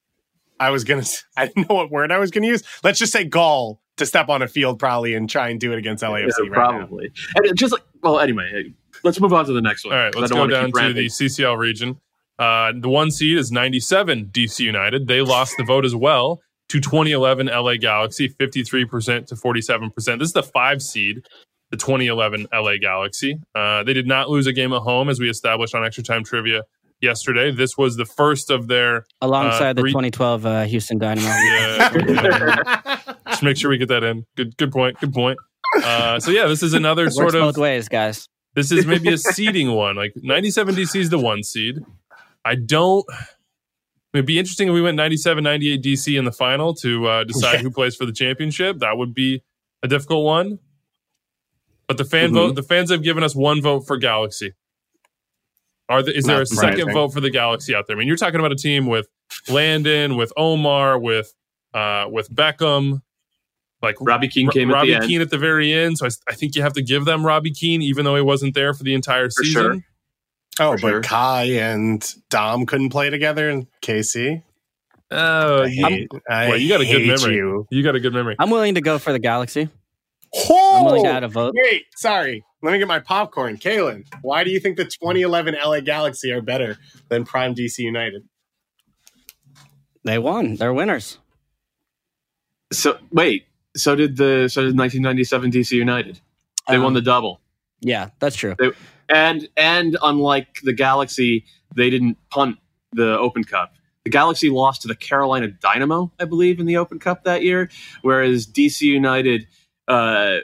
I was gonna. I didn't know what word I was gonna use. Let's just say gall to step on a field probably and try and do it against L A F C. Yeah, right probably. Now. And just like well, anyway, let's move on to the next one. All right, let's go down to the C C L region. Uh, the one seed is ninety-seven D C United. They lost the vote as well to twenty eleven L A Galaxy, fifty-three percent to forty-seven percent. This is the five seed. The twenty eleven L A Galaxy. Uh, they did not lose a game at home, as we established on Extra Time Trivia yesterday. This was the first of their... Alongside uh, the twenty twelve uh, Houston Dynamo. Yeah. yeah. Just make sure we get that in. Good good point. Good point. Uh, so, yeah, this is another it sort works of... both ways, guys. This is maybe a seeding one. Like, ninety-seven D C is the one seed. I don't... It'd be interesting if we went ninety-seven ninety-eight D C in the final to uh, decide yeah. who plays for the championship. That would be a difficult one. But the fan mm-hmm. vote, the fans have given us one vote for Galaxy. Are the, is Not there a second vote for the Galaxy out there? I mean, you're talking about a team with Landon, with Omar, with uh, with Beckham, like Robbie Keane came Robbie at the Keane end. at the very end. So I, I think you have to give them Robbie Keane, even though he wasn't there for the entire for season. Sure. Oh, for but sure. Kai and Dom couldn't play together in K C. Oh, I hate, I well, you got a good memory. You. you got a good memory. I'm willing to go for the Galaxy. Oh, I'm willing to add a vote. Wait, sorry. Let me get my popcorn. Kalen, why do you think the twenty eleven L A Galaxy are better than Prime D C United? They won. They're winners. So wait, so did the so did nineteen ninety-seven D C United. They um, won the double. Yeah, that's true. They, and and unlike the Galaxy, they didn't punt the Open Cup. The Galaxy lost to the Carolina Dynamo, I believe, in the Open Cup that year, whereas D C United uh,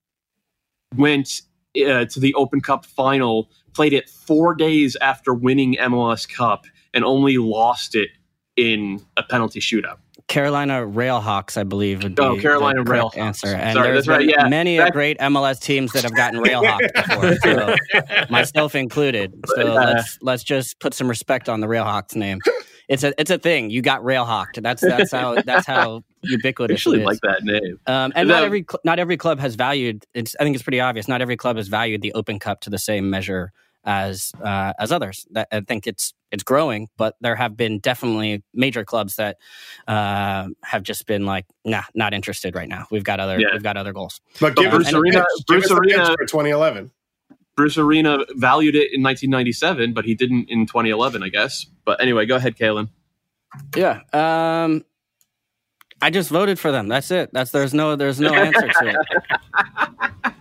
went uh, to the Open Cup final, played it four days after winning M L S Cup, and only lost it in a penalty shootout. Carolina Railhawks, I believe, would be oh, Carolina the correct Railhawks. answer. And Sorry, there's that's right. Yeah, many that, a great M L S teams that have gotten Railhawked before, so myself included. So uh, let's let's just put some respect on the Railhawks name. It's a it's a thing. You got Railhawked. That's that's how that's how ubiquitous I actually it is. Like that name. Um, and that, not every not every club has valued. It's I think it's pretty obvious. Not every club has valued the Open Cup to the same measure as uh, as others. That, I think it's it's growing, but there have been definitely major clubs that uh, have just been like, nah, not interested right now. We've got other yeah. we've got other goals. But give Bruce us Arena, Bruce Arena for twenty eleven. Bruce Arena valued it in nineteen ninety-seven, but he didn't in twenty eleven, I guess. But anyway, go ahead, Kalen. Yeah, um, I just voted for them. That's it. That's there's no there's no answer to it.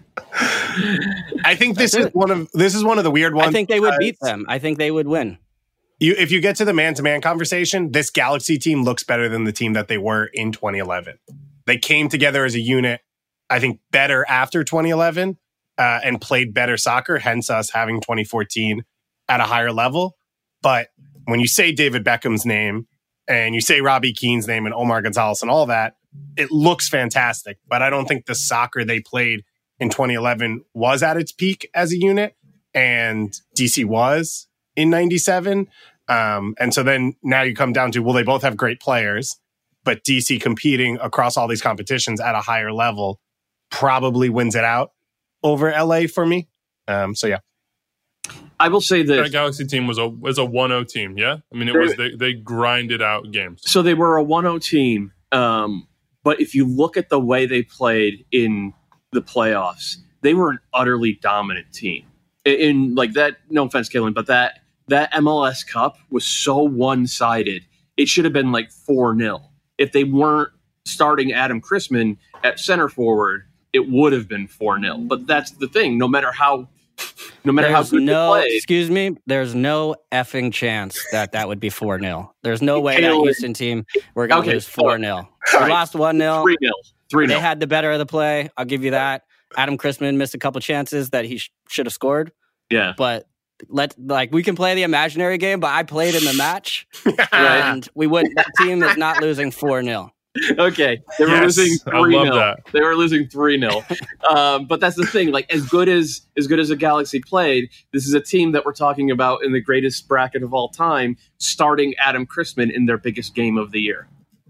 I think this That's is it. one of this is one of the weird ones. I think they would beat them. I think they would win. You, if you get to the man-to-man conversation, this Galaxy team looks better than the team that they were in twenty eleven. They came together as a unit, I think, better after twenty eleven uh, and played better soccer, hence us having twenty fourteen at a higher level. But when you say David Beckham's name and you say Robbie Keane's name and Omar Gonzalez and all that, it looks fantastic. But I don't think the soccer they played in twenty eleven was at its peak as a unit, and D C was in ninety-seven. Um, and so then now you come down to, well, they both have great players, but D C competing across all these competitions at a higher level probably wins it out over L A for me. Um, so yeah. I will say that that Galaxy team was a was a one oh team, yeah? I mean, it was they, they grinded out games. So they were a one oh team, um, but if you look at the way they played in the playoffs, they were an utterly dominant team. In, in like that, no offense, Kalen, but that that M L S Cup was so one-sided. It should have been like four nil. If they weren't starting Adam Chrisman at center forward, it would have been four nil. But that's the thing. No matter how no matter there's how good no, they played. Excuse me, there's no effing chance that that would be four nil. There's no way that Houston team we're going to okay, lose four nil. We right. lost one nil. three nil. three nil. They had the better of the play. I'll give you that. Adam Chrisman missed a couple chances that he sh- should have scored. Yeah. But let like we can play the imaginary game, but I played in the match, and we wouldn't. That team is not losing four nil. Okay, they were Yes, losing I love three nil. that. They were losing three nil. Um, but that's the thing. Like as good as as good as the Galaxy played, this is a team that we're talking about in the greatest bracket of all time, starting Adam Chrisman in their biggest game of the year,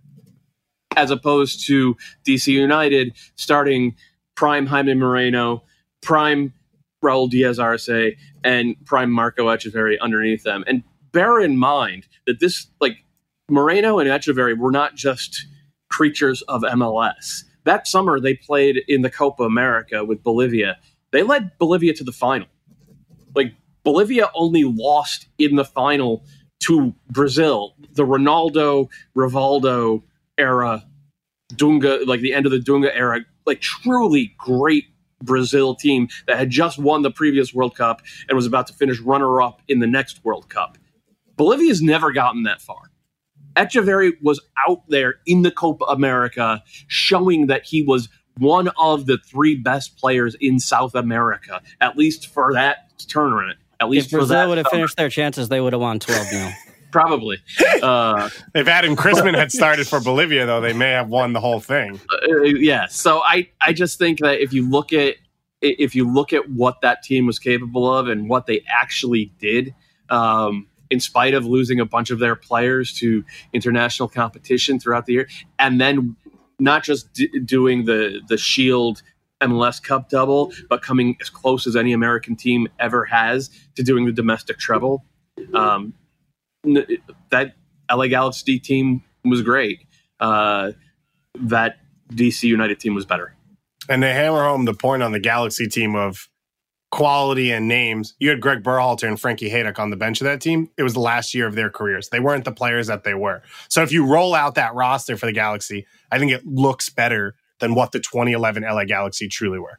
as opposed to D C United starting prime Jaime Moreno, prime Raul Diaz Arce, and prime Marco Echeverri underneath them. And bear in mind that this, like Moreno and Echeverri, were not just creatures of M L S. That summer, they played in the Copa America with Bolivia. They led Bolivia to the final. Like, Bolivia only lost in the final to Brazil. The Ronaldo, Rivaldo era, Dunga, like the end of the Dunga era, like truly great Brazil team that had just won the previous World Cup and was about to finish runner-up in the next World Cup. Bolivia's never gotten that far. Echeverri was out there in the Copa America showing that he was one of the three best players in South America, at least for that tournament. At least If for Brazil that would have summer. finished their chances, they would have won twelve nil. Probably. Uh, If Adam Chrisman had started for Bolivia, though, they may have won the whole thing. uh, yeah. So I, I just think that if you look at if you look at what that team was capable of and what they actually did, um, in spite of losing a bunch of their players to international competition throughout the year, and then not just d- doing the the Shield M L S Cup double, but coming as close as any American team ever has to doing the domestic treble. Um, n- that L A Galaxy team was great. Uh, that D C United team was better. And they hammer home the point on the Galaxy team of quality and names. You had Greg Berhalter and Frankie Haydock on the bench of that team. It was the last year of their careers. They weren't the players that they were. So if you roll out that roster for the Galaxy, I think it looks better than what the twenty eleven L A Galaxy truly were.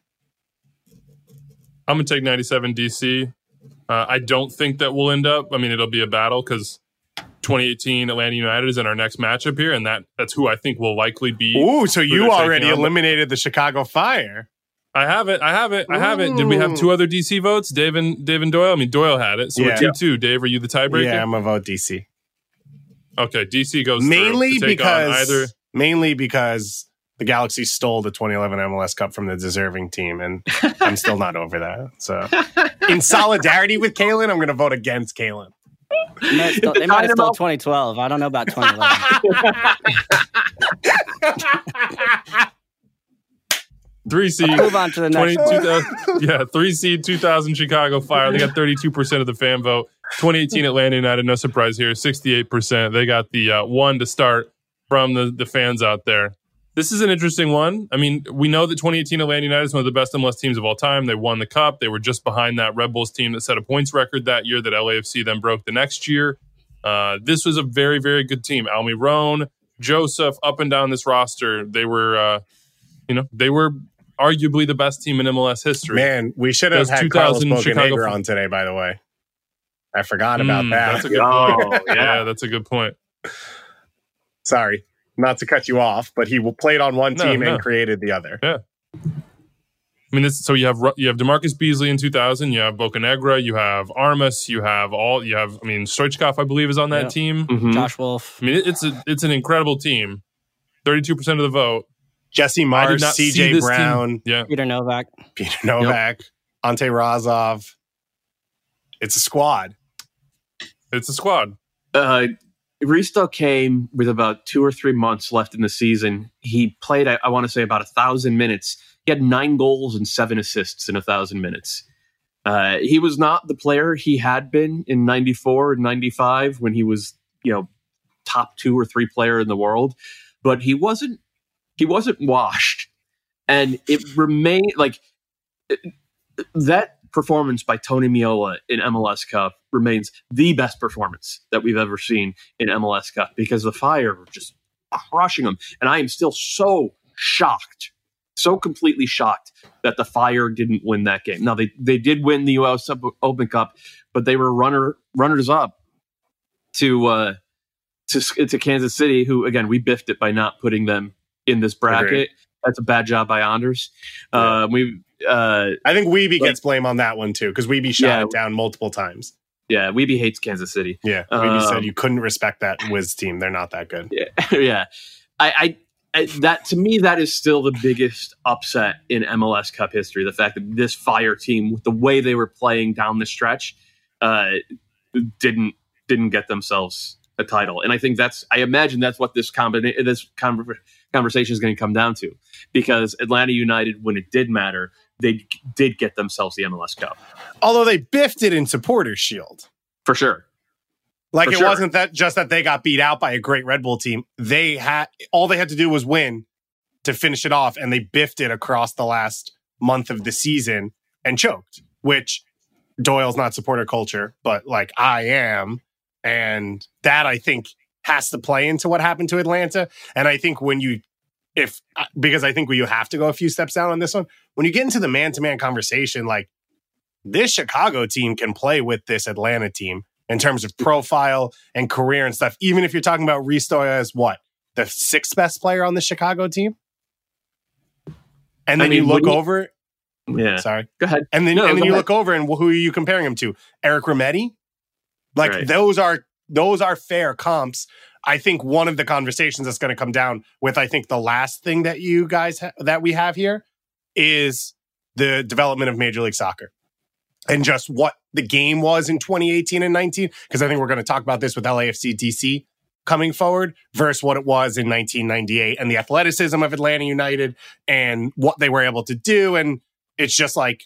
I'm going to take ninety-seven D C. Uh, I don't think that we'll end up. I mean, it'll be a battle because twenty eighteen Atlanta United is in our next matchup here, and that that's who I think will likely be. Ooh, so who you they're already taking on. eliminated the Chicago Fire. I have it. I have it. I have it. Did we have two other D C votes? Dave and, Dave and Doyle? I mean, Doyle had it. So Yeah. we're two two. Dave, are you the tiebreaker? Yeah, I'm going to vote D C. Okay, D C goes Mainly through to take because on either. mainly because the Galaxy stole the twenty eleven M L S Cup from the deserving team, and I'm still not over that. So, in solidarity with Kalen, I'm going to vote against Kalen. They might have stole, they might have stole twenty twelve. I don't know about twenty eleven. Three seed. Move on to the next twenty-two, yeah, three seed two thousand Chicago Fire. They got thirty-two percent of the fan vote. twenty eighteen Atlanta United, no surprise here, sixty-eight percent. They got the uh, one to start from the, the fans out there. This is an interesting one. I mean, we know that twenty eighteen Atlanta United is one of the best M L S teams of all time. They won the Cup. They were just behind that Red Bulls team that set a points record that year that L A F C then broke the next year. Uh, this was a very, very good team. Almiron, Joseph, up and down this roster, they were, uh, you know, they were arguably the best team in M L S history. Man, we should have Those had Carlos two thousand Chicago Bocanegra on today, by the way. I forgot about Mm, that. That's a good Oh, point. yeah. yeah, that's a good point. Sorry, not to cut you off, but he played on one No, team no. and created the other. Yeah. I mean, this, so you have Ru- you have DeMarcus Beasley in two thousand. You have Bocanegra. You have Armas. You have all. You have. I mean, Stoichkov, I believe, is on that Yeah. team. Mhm. Josh Wolf. I mean, it, it's a, it's an incredible team. Thirty-two percent of the vote. Jesse I did Mars, not C see J this Brown, team. Yeah, Peter Novak. Peter Novak, Ante Razov. It's a squad. it's a squad. Uh, Risto came with about two or three months left in the season. He played, I, I want to say, about a thousand minutes. He had nine goals and seven assists in a thousand minutes. Uh, he was not the player he had been in ninety-four and ninety-five when he was, you know, top two or three player in the world, but he wasn't. He wasn't washed, and it remained like it, that performance by Tony Miola in M L S Cup remains the best performance that we've ever seen in M L S Cup because the Fire were just crushing them. And I am still so shocked, so completely shocked that the Fire didn't win that game. Now, they, they did win the U S Open Cup, but they were runner runners up to, uh, to, to Kansas City, who, again, we biffed it by not putting them in this bracket. Agreed. That's a bad job by Anders. Yeah. Uh, we uh, I think Weeby like, gets blame on that one too, because Weeby shot yeah, it down multiple times. Yeah, Weeby hates Kansas City. Yeah, Weeby um, said you couldn't respect that Wiz team. They're not that good. Yeah, yeah. I, I, I that to me that is still the biggest upset in M L S Cup history. The fact that this Fire team, with the way they were playing down the stretch, uh, didn't didn't get themselves a title. And I think that's, I imagine that's what this combina- this conver- conversation is going to come down to, because Atlanta United, when it did matter, they did get themselves the M L S Cup. Although they biffed it in Supporters Shield. For sure. Like For it sure. wasn't that just that they got beat out by a great Red Bull team. They had, all they had to do was win to finish it off, and they biffed it across the last month of the season and choked, which Doyle's not supporter culture, but like I am. And that, I think, has to play into what happened to Atlanta. And I think when you, if, because I think you have to go a few steps down on this one, when you get into the man-to-man conversation, like this Chicago team can play with this Atlanta team in terms of profile and career and stuff. Even if you're talking about Ristoya as what? The sixth best player on the Chicago team? And then I mean, you look when you- over... Yeah. Sorry. Go ahead. And then, No, and then go you ahead. look over and who are you comparing him to? Eric Remetti? Like Right. those are those are fair comps. I think one of the conversations that's going to come down with, I think the last thing that you guys ha- that we have here is the development of Major League Soccer and just what the game was in twenty eighteen and nineteen. Because I think we're going to talk about this with L A F C D C coming forward versus what it was in nineteen ninety-eight and the athleticism of Atlanta United and what they were able to do. And it's just like,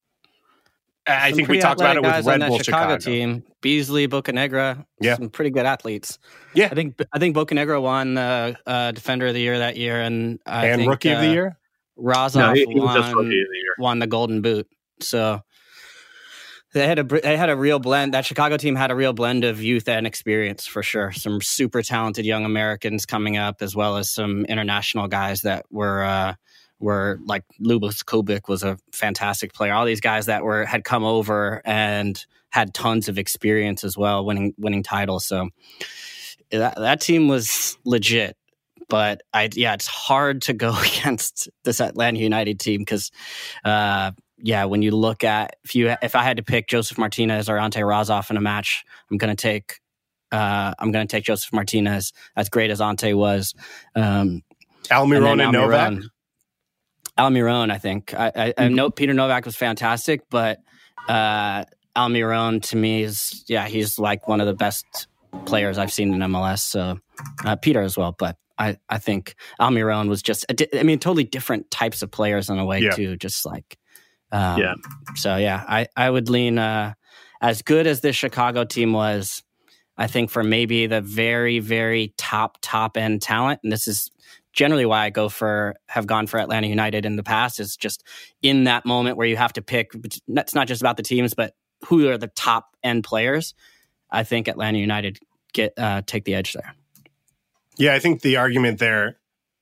I Some think we pretty talked about it athletic with guys on Red that Bull Chicago, Chicago. team. Beasley, Bocanegra, Yeah. some pretty good athletes. Yeah. I think I think Bocanegra won the uh, Defender of the Year that year, and I And think, Rookie of the uh, Year? Razov No, he- he was won, just Rookie of the Year. won the Golden Boot. So they had a br- they had a real blend. That Chicago team had a real blend of youth and experience for sure. Some super talented young Americans coming up, as well as some international guys that were. Uh, were like Lubos Kubik was a fantastic player. All these guys that were had come over and had tons of experience as well, winning winning titles. So that, that team was legit. But I yeah, it's hard to go against this Atlanta United team because uh, yeah, when you look at if you if I had to pick Joseph Martinez or Ante Razov in a match, I'm gonna take uh, I'm gonna take Joseph Martinez. As great as Ante was, um, Almiron and, then Novak. Almiron. Almiron, I think. I, I, I know Peter Novak was fantastic, but uh, Almiron to me is, yeah, he's like one of the best players I've seen in M L S. So uh, Peter as well, but I, I think Almiron was just, a di- I mean, totally different types of players in a way Yeah. too. Just like, um, Yeah. So yeah, I, I would lean uh, as good as this Chicago team was. I think for maybe the very, very top, top end talent, and this is generally why I go for, have gone for Atlanta United in the past, is just in that moment where you have to pick, it's not just about the teams, but who are the top end players. I think Atlanta United get uh, take the edge there. Yeah, I think the argument there,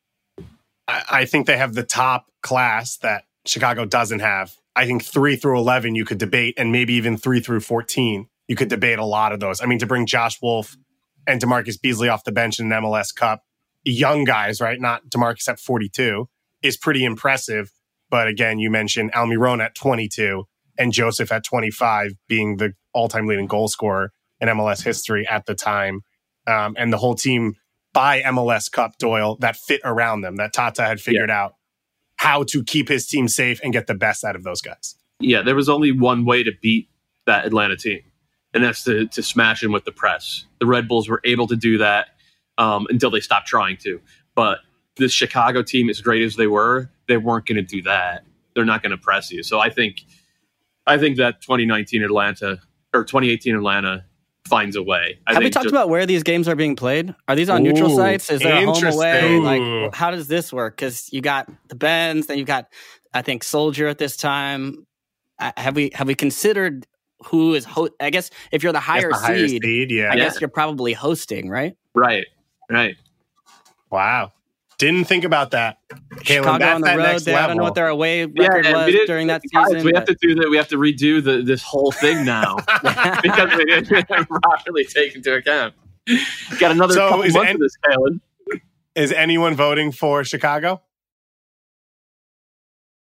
I, I think they have the top class that Chicago doesn't have. I think three through eleven you could debate, and maybe even three through fourteen you could debate a lot of those. I mean, to bring Josh Wolf and DeMarcus Beasley off the bench in an M L S Cup, young guys, right? Not DeMarcus at forty-two, is pretty impressive. But again, you mentioned Almiron at twenty-two and Joseph at twenty-five being the all-time leading goal scorer in M L S history at the time. Um, and the whole team by M L S Cup, Doyle, that fit around them, that Tata had figured Yeah. out how to keep his team safe and get the best out of those guys. Yeah, there was only one way to beat that Atlanta team, and that's to, to smash them with the press. The Red Bulls were able to do that um, until they stopped trying to. But this Chicago team, as great as they were, they weren't going to do that. They're not going to press you. So I think, I think that twenty nineteen Atlanta or twenty eighteen Atlanta finds a way. I Have we think talked just- about where these games are being played? Are these on neutral Ooh, sites? Is there a home away? interesting. Like, how does this work? Because you got the Bens, then you got, I think, Soldier at this time. Uh, have we have we considered who is? Ho- I guess if you're the higher, the higher seed, seed, yeah. I Yeah. guess you're probably hosting, right? Right, right. Wow. Didn't think about that. Caleb, Chicago that's on the that road. next They, I don't know level. what their away record and was we didn't- during that guys, season. we have but- to do that. We have to redo the, this whole thing now because we didn't properly take into account. Got another So couple is months any- of this, Kalen. Is anyone voting for Chicago?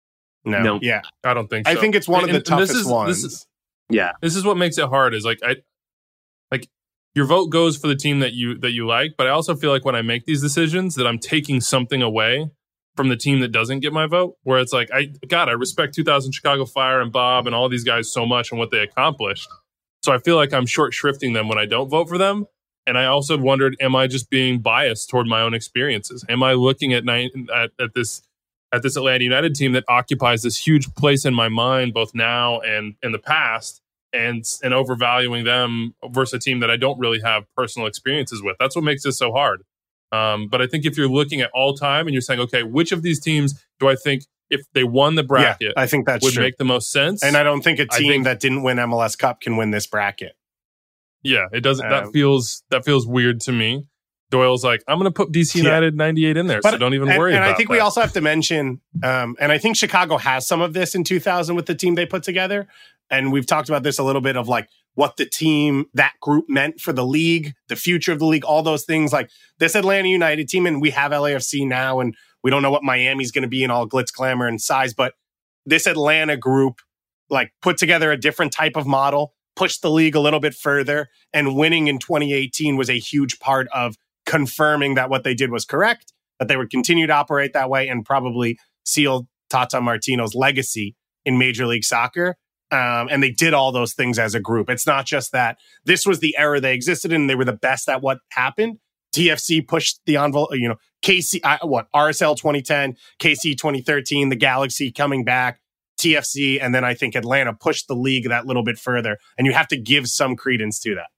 No, No. yeah, I don't think so. I think it's one of the And- and this toughest is- ones. This is, Yeah. this is what makes it hard is like I like your vote goes for the team that you that you like, but I also feel like when I make these decisions that I'm taking something away from the team that doesn't get my vote, where it's like I God, I respect two thousand Chicago Fire and Bob and all these guys so much and what they accomplished. So I feel like I'm short shrifting them when I don't vote for them. And I also wondered, am I just being biased toward my own experiences? Am I looking at night at, at this at this Atlanta United team that occupies this huge place in my mind, both now and in the past, and and overvaluing them versus a team that I don't really have personal experiences with? That's what makes this so hard. Um, but I think if you're looking at all time and you're saying, okay, which of these teams do I think if they won the bracket, yeah, I think that's would true. make the most sense? And I don't think a I team think- that didn't win M L S Cup can win this bracket. Yeah, it doesn't. Um, that feels that feels weird to me. Doyle's like, I'm going to put D C United Yeah. ninety-eight in there, But- so don't even and, worry and about I think that. we also have to mention, um, and I think Chicago has some of this in two thousand with the team they put together. And we've talked about this a little bit of like what the team, that group meant for the league, the future of the league, all those things. Like this Atlanta United team, and we have L A F C now, and we don't know what Miami's going to be in all glitz, glamour, and size. But this Atlanta group, like, put together a different type of model, pushed the league a little bit further, and winning in twenty eighteen was a huge part of confirming that what they did was correct, that they would continue to operate that way, and probably seal Tata Martino's legacy in Major League Soccer. Um, and they did all those things as a group. It's not just that this was the era they existed in. They were the best at what happened. T F C pushed the envelope, you know, K C, uh, what, R S L twenty ten, K C twenty thirteen, the Galaxy coming back, T F C, and then I think Atlanta pushed the league that little bit further. And you have to give some credence to that.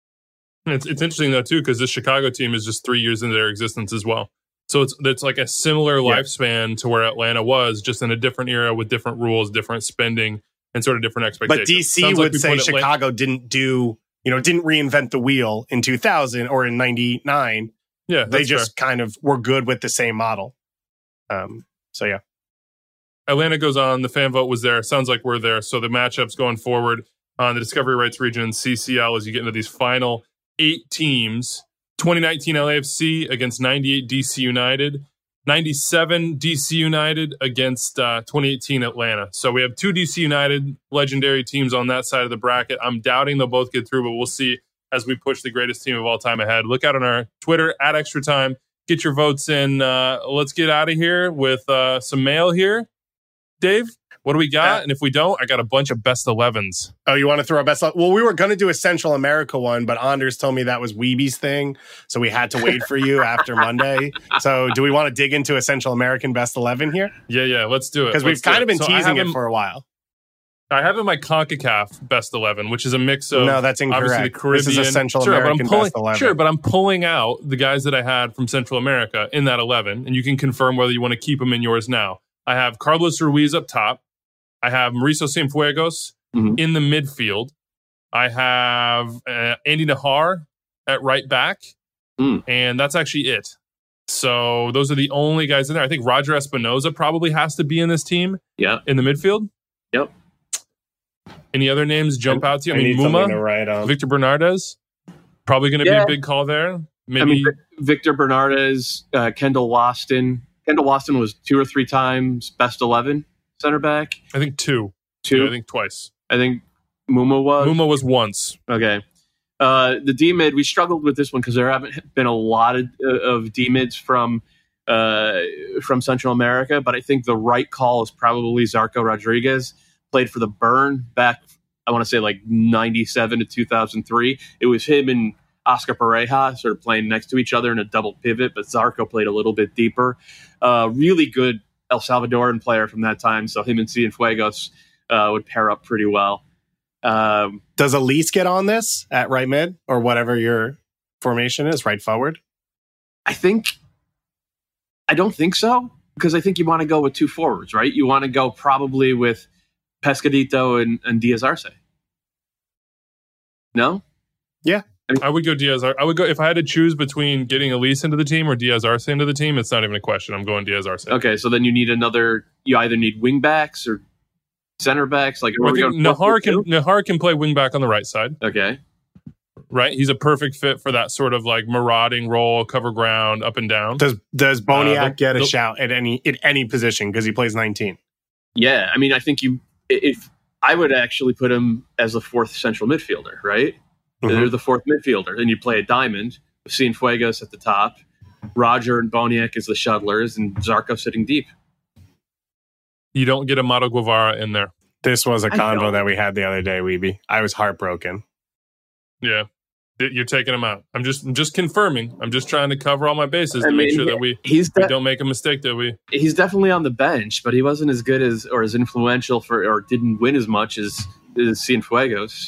It's, it's interesting though too, because this Chicago team is just three years into their existence as well. So it's it's like a similar Yeah. lifespan to where Atlanta was, just in a different era with different rules, different spending, and sort of different expectations. But D C Sounds like would we say put Atlanta- Chicago didn't do, you know, didn't reinvent the wheel in two thousand or in ninety-nine. Yeah, They that's just fair. kind of were good with the same model. Um, so yeah. Atlanta goes on. The fan vote was there. Sounds like we're there. So the matchups going forward on the Discovery Rights region and C C L as you get into these final eight teams. twenty nineteen L A F C against ninety-eight D C United. ninety-seven D C United against uh, twenty eighteen Atlanta. So we have two D C United legendary teams on that side of the bracket. I'm doubting they'll both get through, but we'll see as we push the greatest team of all time ahead. Look out on our Twitter at Extra Time. Get your votes in. Uh, let's get out of here with uh, some mail here. Dave, what do we got? Uh, and if we don't, I got a bunch of best elevens. Oh, you want to throw a best? Well, we were going to do a Central America one, but Anders told me that was Weeby's thing, so we had to wait for you after Monday. So, do we want to dig into a Central American best eleven here? Yeah, yeah, let's do it. Because we've Let's do kind of been So I teasing have it in- for a while. I have in my CONCACAF best eleven, which is a mix of No, that's obviously the incorrect. Caribbean. This is a Central sure, but I'm American pulling, best eleven. Sure, but I'm pulling out the guys that I had from Central America in that eleven, and you can confirm whether you want to keep them in yours now. I have Carlos Ruiz up top. I have Mauricio Cienfuegos Mhm. in the midfield. I have uh, Andy Nahar at right back, Mm. and that's actually it. So those are the only guys in there. I think Roger Espinoza probably has to be in this team Yeah. in the midfield. Yep. Any other names jump out to you? I, mean, need something to Muma, write on. Victor Bernardez, probably going to Yeah. be a big call there. Maybe I mean, Vic- Victor Bernardez, uh, Kendall Waston. Kendall Waston was two or three times best eleven center back. I think two. Two. Yeah, I think twice. I think Muma was. Muma was once. Okay. Uh, the D mid, we struggled with this one because there haven't been a lot of, of D mids from uh, from Central America, but I think the right call is probably Zarco Rodriguez. Played for the Burn back, I want to say like ninety-seven to two thousand three. It was him and Oscar Pareja sort of playing next to each other in a double pivot, but Zarco played a little bit deeper. Uh, really good El Salvadoran player from that time, so him and Cienfuegos uh, would pair up pretty well. Um, Does Elise get on this at right mid or whatever your formation is, right forward? I think, I don't think so, because I think you want to go with two forwards, right? You want to go probably with Pescadito and, and Diaz Arce. No? I would go Diaz. Ar- I would go if I had to choose between getting Elise into the team or Diaz Arce into the team. It's not even a question. I'm going Diaz Arce. Okay, so then you need another, you either need wing backs or center backs. Like, Well, are I we think going Nahar four can four two? Nahar can play wing back on the right side. Okay. Right, he's a perfect fit for that sort of like marauding role, cover ground, up and down. Does does Boniak Uh, the- get a the- shout at any at any position because he plays nineteen? Yeah, I mean, I think you. If I would actually put him as the fourth central midfielder, right? Mm-hmm. They're the fourth midfielder, and you play a diamond with Cienfuegos at the top, Roger and Boniek as the shuttlers, and Zarco sitting deep. You don't get Amado Guevara in there. This was a convo that we had the other day, Weeby. I was heartbroken. Yeah. You're taking him out. I'm just I'm just confirming. I'm just trying to cover all my bases to I mean, make sure that we, he's de- we don't make a mistake that we... He's definitely on the bench, but he wasn't as good as or as influential for or didn't win as much as, as Cienfuegos.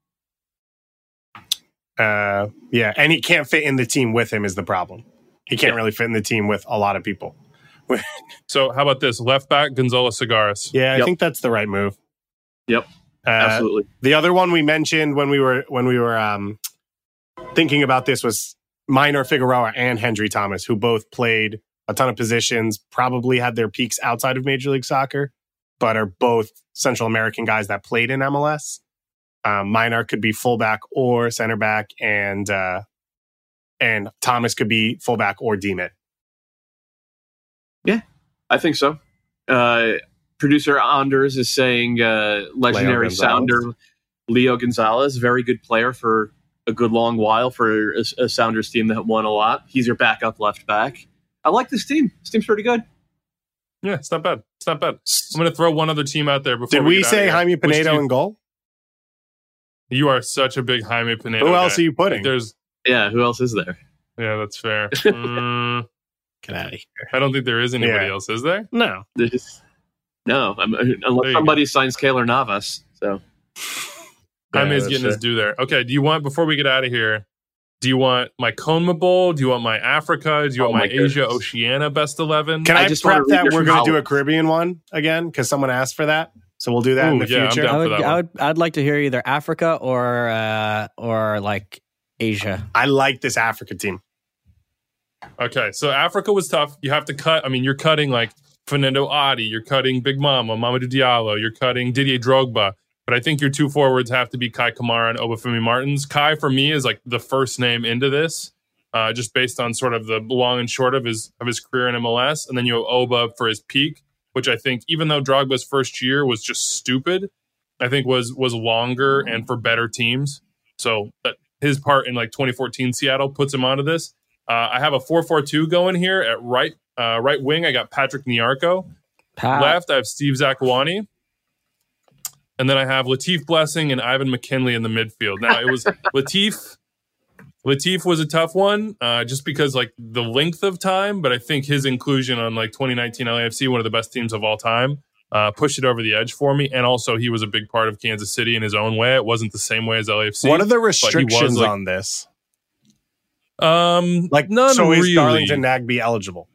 Uh, yeah, and he can't fit in the team with him is the problem. He can't yeah. really fit in the team with a lot of people. So how about this? Left back, Gonzalo Segares. Yeah, I yep. think that's the right move. Yep, uh, absolutely. The other one we mentioned when we were when we were um, thinking about this was Minor Figueroa and Hendry Thomas, who both played a ton of positions, probably had their peaks outside of Major League Soccer, but are both Central American guys that played in M L S. Um, Minor could be fullback or center back, and uh, and Thomas could be fullback or D mid. Yeah, I think so. Uh, producer Anders is saying uh, legendary sounder Leo Gonzalez, very good player for a good long while for a, a Sounders team that won a lot. He's your backup left back. I like this team. This team's pretty good. Yeah, it's not bad. It's not bad. I'm going to throw one other team out there before Did we, we say Jaime Pinedo in goal? You are such a big Jaime Pinedo Who else guy. are you putting? There's Yeah, who else is there? Yeah, that's fair. mm, Get out of here. I don't think there is anybody Yeah. else, is there? No. There's, no, I'm, unless somebody go. signs Keylor Navas. So Jaime's yeah, getting sure. his due there. Okay, do you want, before we get out of here, do you want my CONMEBOL? Do you want my Africa? Do you Oh want my, my goodness. Asia Oceania best eleven? Can I, I just prep wanna read that your we're going to do a knowledge. Caribbean one again? Because someone asked for that. So we'll do that in Ooh, the yeah, I'm future. down. I for would, that I one. would, I'd like to hear either Africa or uh, or like Asia. I like this Africa team. Okay, so Africa was tough. You have to cut. I mean, you're cutting like Fernando Adi, you're cutting Big Mama, Mamadou Diallo, you're cutting Didier Drogba. But I think your two forwards have to be Kai Kamara and Obafemi Martins. Kai, for me, is like the first name into this, uh, just based on sort of the long and short of his of his career in M L S. And then you have Oba for his peak, which I think, even though Drogba's first year was just stupid, I think was was longer and for better teams. So that his part in like twenty fourteen Seattle puts him onto this. Uh, I have a four four two going here at right uh, right wing. I got Patrick Nyarko. Pat. Left, I have Steve Zakuani. And then I have Latif Blessing and Ivan McKinley in the midfield. Now, it was Latif. Latif was a tough one uh, just because, like, the length of time, but I think his inclusion on, like, twenty nineteen L A F C, one of the best teams of all time, uh, pushed it over the edge for me. And also, he was a big part of Kansas City in his own way. It wasn't the same way as L A F C. What are the but he was, restrictions like- on this? Um, Like, none so really. is Darlington Nagbe eligible?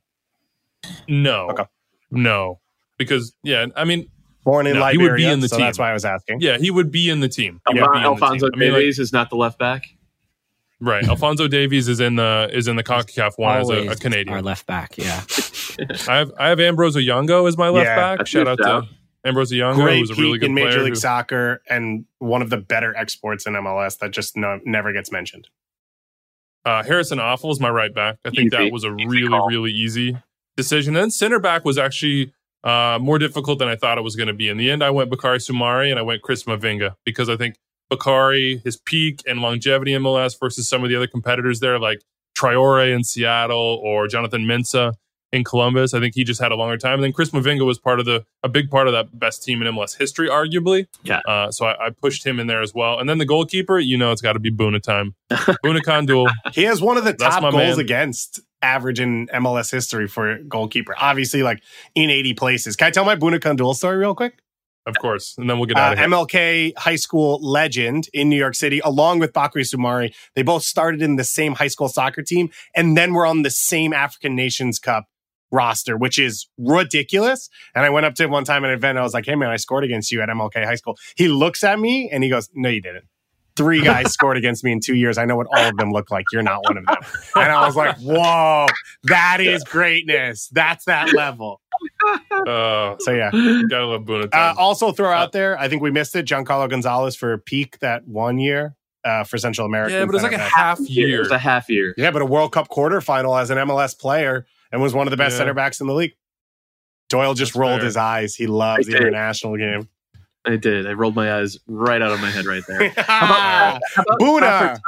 No. Okay. No. Because, yeah, I mean, Born in No, he Liberia, would be in the so team. that's why I was asking. yeah, he would be in the team. He Alfon- would be in the Alfonso team. I mean, like- Davies is not the left back. Right. Alfonso Davies is in the is in the CONCACAF one as a, Always a Canadian. our left back. Yeah, I have I have Ambrose Oyongo as my left Yeah, back. that's Shout good out to shout. Ambrose Oyongo, Great who's a really peak good in Major player. League who- Soccer and one of the better exports in M L S that just no, never gets mentioned. uh, Harrison Offal is my right back. I think Easy. that was a Easy really, call. really easy decision. And then center back was actually uh, more difficult than I thought it was going to be. In the end, I went Bakari Sumari and I went Chris Mavinga because I think Bakari, his peak and longevity in M L S versus some of the other competitors there, like Traore in Seattle or Jonathan Mensah in Columbus. I think he just had a longer time. And then Chris Mavinga was part of the a big part of that best team in M L S history, arguably. Yeah. Uh, so I, I pushed him in there as well. And then the goalkeeper, you know, it's got to be Bouna time. Bouna Kandul. He has one of the That's top my goals man. against average in M L S history for goalkeeper. Obviously, like in eighty places. Can I tell my Bouna Kandul story real quick? Of course. And then we'll get out Uh, of here. M L K high school legend in New York City, along with Bakary Sumari. They both started in the same high school soccer team and then were on the same African Nations Cup roster, which is ridiculous. And I went up to him one time at an event. And I was like, hey, man, I scored against you at M L K high school. He looks at me and he goes, no, you didn't. Three guys scored against me in two years. I know what all of them look like. You're not one of them. And I was like, whoa, that is greatness. That's that level. Uh, So, yeah. gotta love Bouna Uh, time. also throw out there, I think we missed it, Giancarlo Gonzalez for peak that one year uh, for Central America. yeah, but it's like a half It year. was a half year. Yeah, but a World Cup quarterfinal as an M L S player and was one of the best Yeah. center backs in the league. Doyle just That's rolled fair. his eyes. He loves I the did. international game. I did. I rolled my eyes right out of my head right there. How about, how about Booner. Crawford?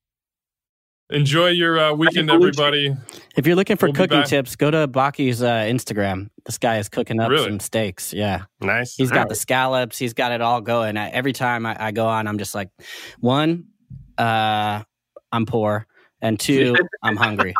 Enjoy your uh, weekend, Belucci. everybody. If you're looking for We'll be cooking back. tips, go to Baki's uh, Instagram. This guy is cooking up Really? some steaks. Yeah. Nice. He's All got right. the scallops. He's got it all going. I, every time I, I go on, I'm just like, one, uh, I'm poor, and two, I'm hungry.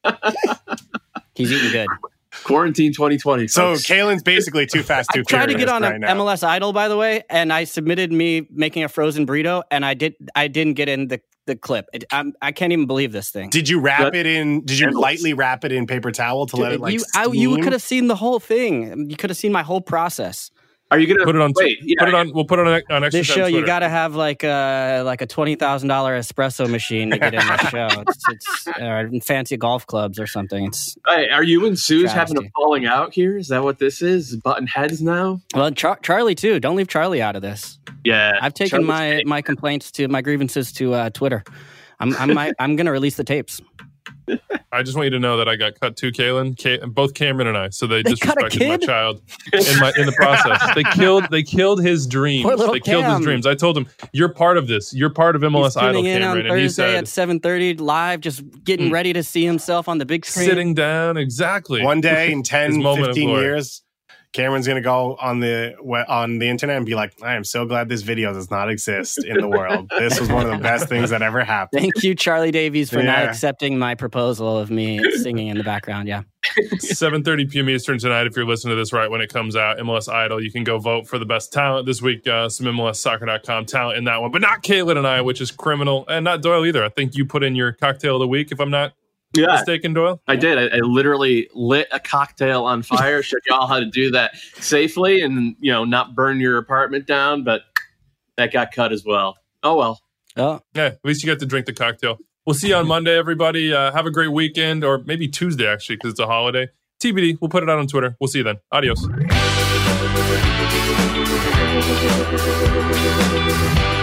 He's eating good. Quarantine twenty twenty. So folks. Kalen's basically too fast, too I tried to furious get on right a now. M L S Idol, by the way, and I submitted me making a frozen burrito, and I did. I didn't get in the, the clip. It, I'm, I can't even believe this thing. Did you wrap That- it in? Did you Endless. lightly wrap it in paper towel to let it like you, I, you steam? could have seen the whole thing. You could have seen my whole process. Are you gonna Put it on. Wait, yeah, put it on. We'll put it on on extra This time show, you Twitter. got to have like a like a twenty thousand dollar espresso machine to get in the show. It's, it's uh, fancy golf clubs or something. It's Hey, are you and Sue's having a Travesty. falling out here? Is that what this is? Button heads now? well, Char- Charlie too. Don't leave Charlie out of this. Yeah. I've taken Charlie's my great. my complaints to my grievances to uh, Twitter. I'm I'm my, I'm gonna release the tapes. I just want you to know that I got cut too, Kalen. Ka- both Cameron and I. So they, They cut a disrespected my kid? child in my in the process. They killed. They killed his dreams. Poor little They killed his Cam. dreams. I told him, "You're part of this. You're part of M L S He's Idol, tuning in on Cameron." And he Thursday said, at seven thirty live, just getting Hmm. ready to see himself on the big screen. "Sitting down, exactly." One day in ten, His moment of fifteen glory. years, Cameron's going to go on the on the internet and be like, I am so glad this video does not exist in the world. This was one of the best things that ever happened. Thank you, Charlie Davies, for not Yeah. accepting my proposal of me singing in the background. Yeah. seven thirty p.m. Eastern tonight. If you're listening to this right when it comes out, M L S Idol, you can go vote for the best talent this week. Uh, some M L S Soccer dot com talent in that one, but not Caitlin and I, which is criminal, and not Doyle either. I think you put in your cocktail of the week, if I'm not Yeah, mistaken, Doyle. I did. I, I literally lit a cocktail on fire, showed y'all how to do that safely and, you know, not burn your apartment down, but that got cut as well. Oh, well. Oh, Yeah, at least you got to drink the cocktail. We'll see you on Monday, everybody. Uh, have a great weekend, or maybe Tuesday, actually, because it's a holiday. T B D. We'll put it out on Twitter. We'll see you then. Adios.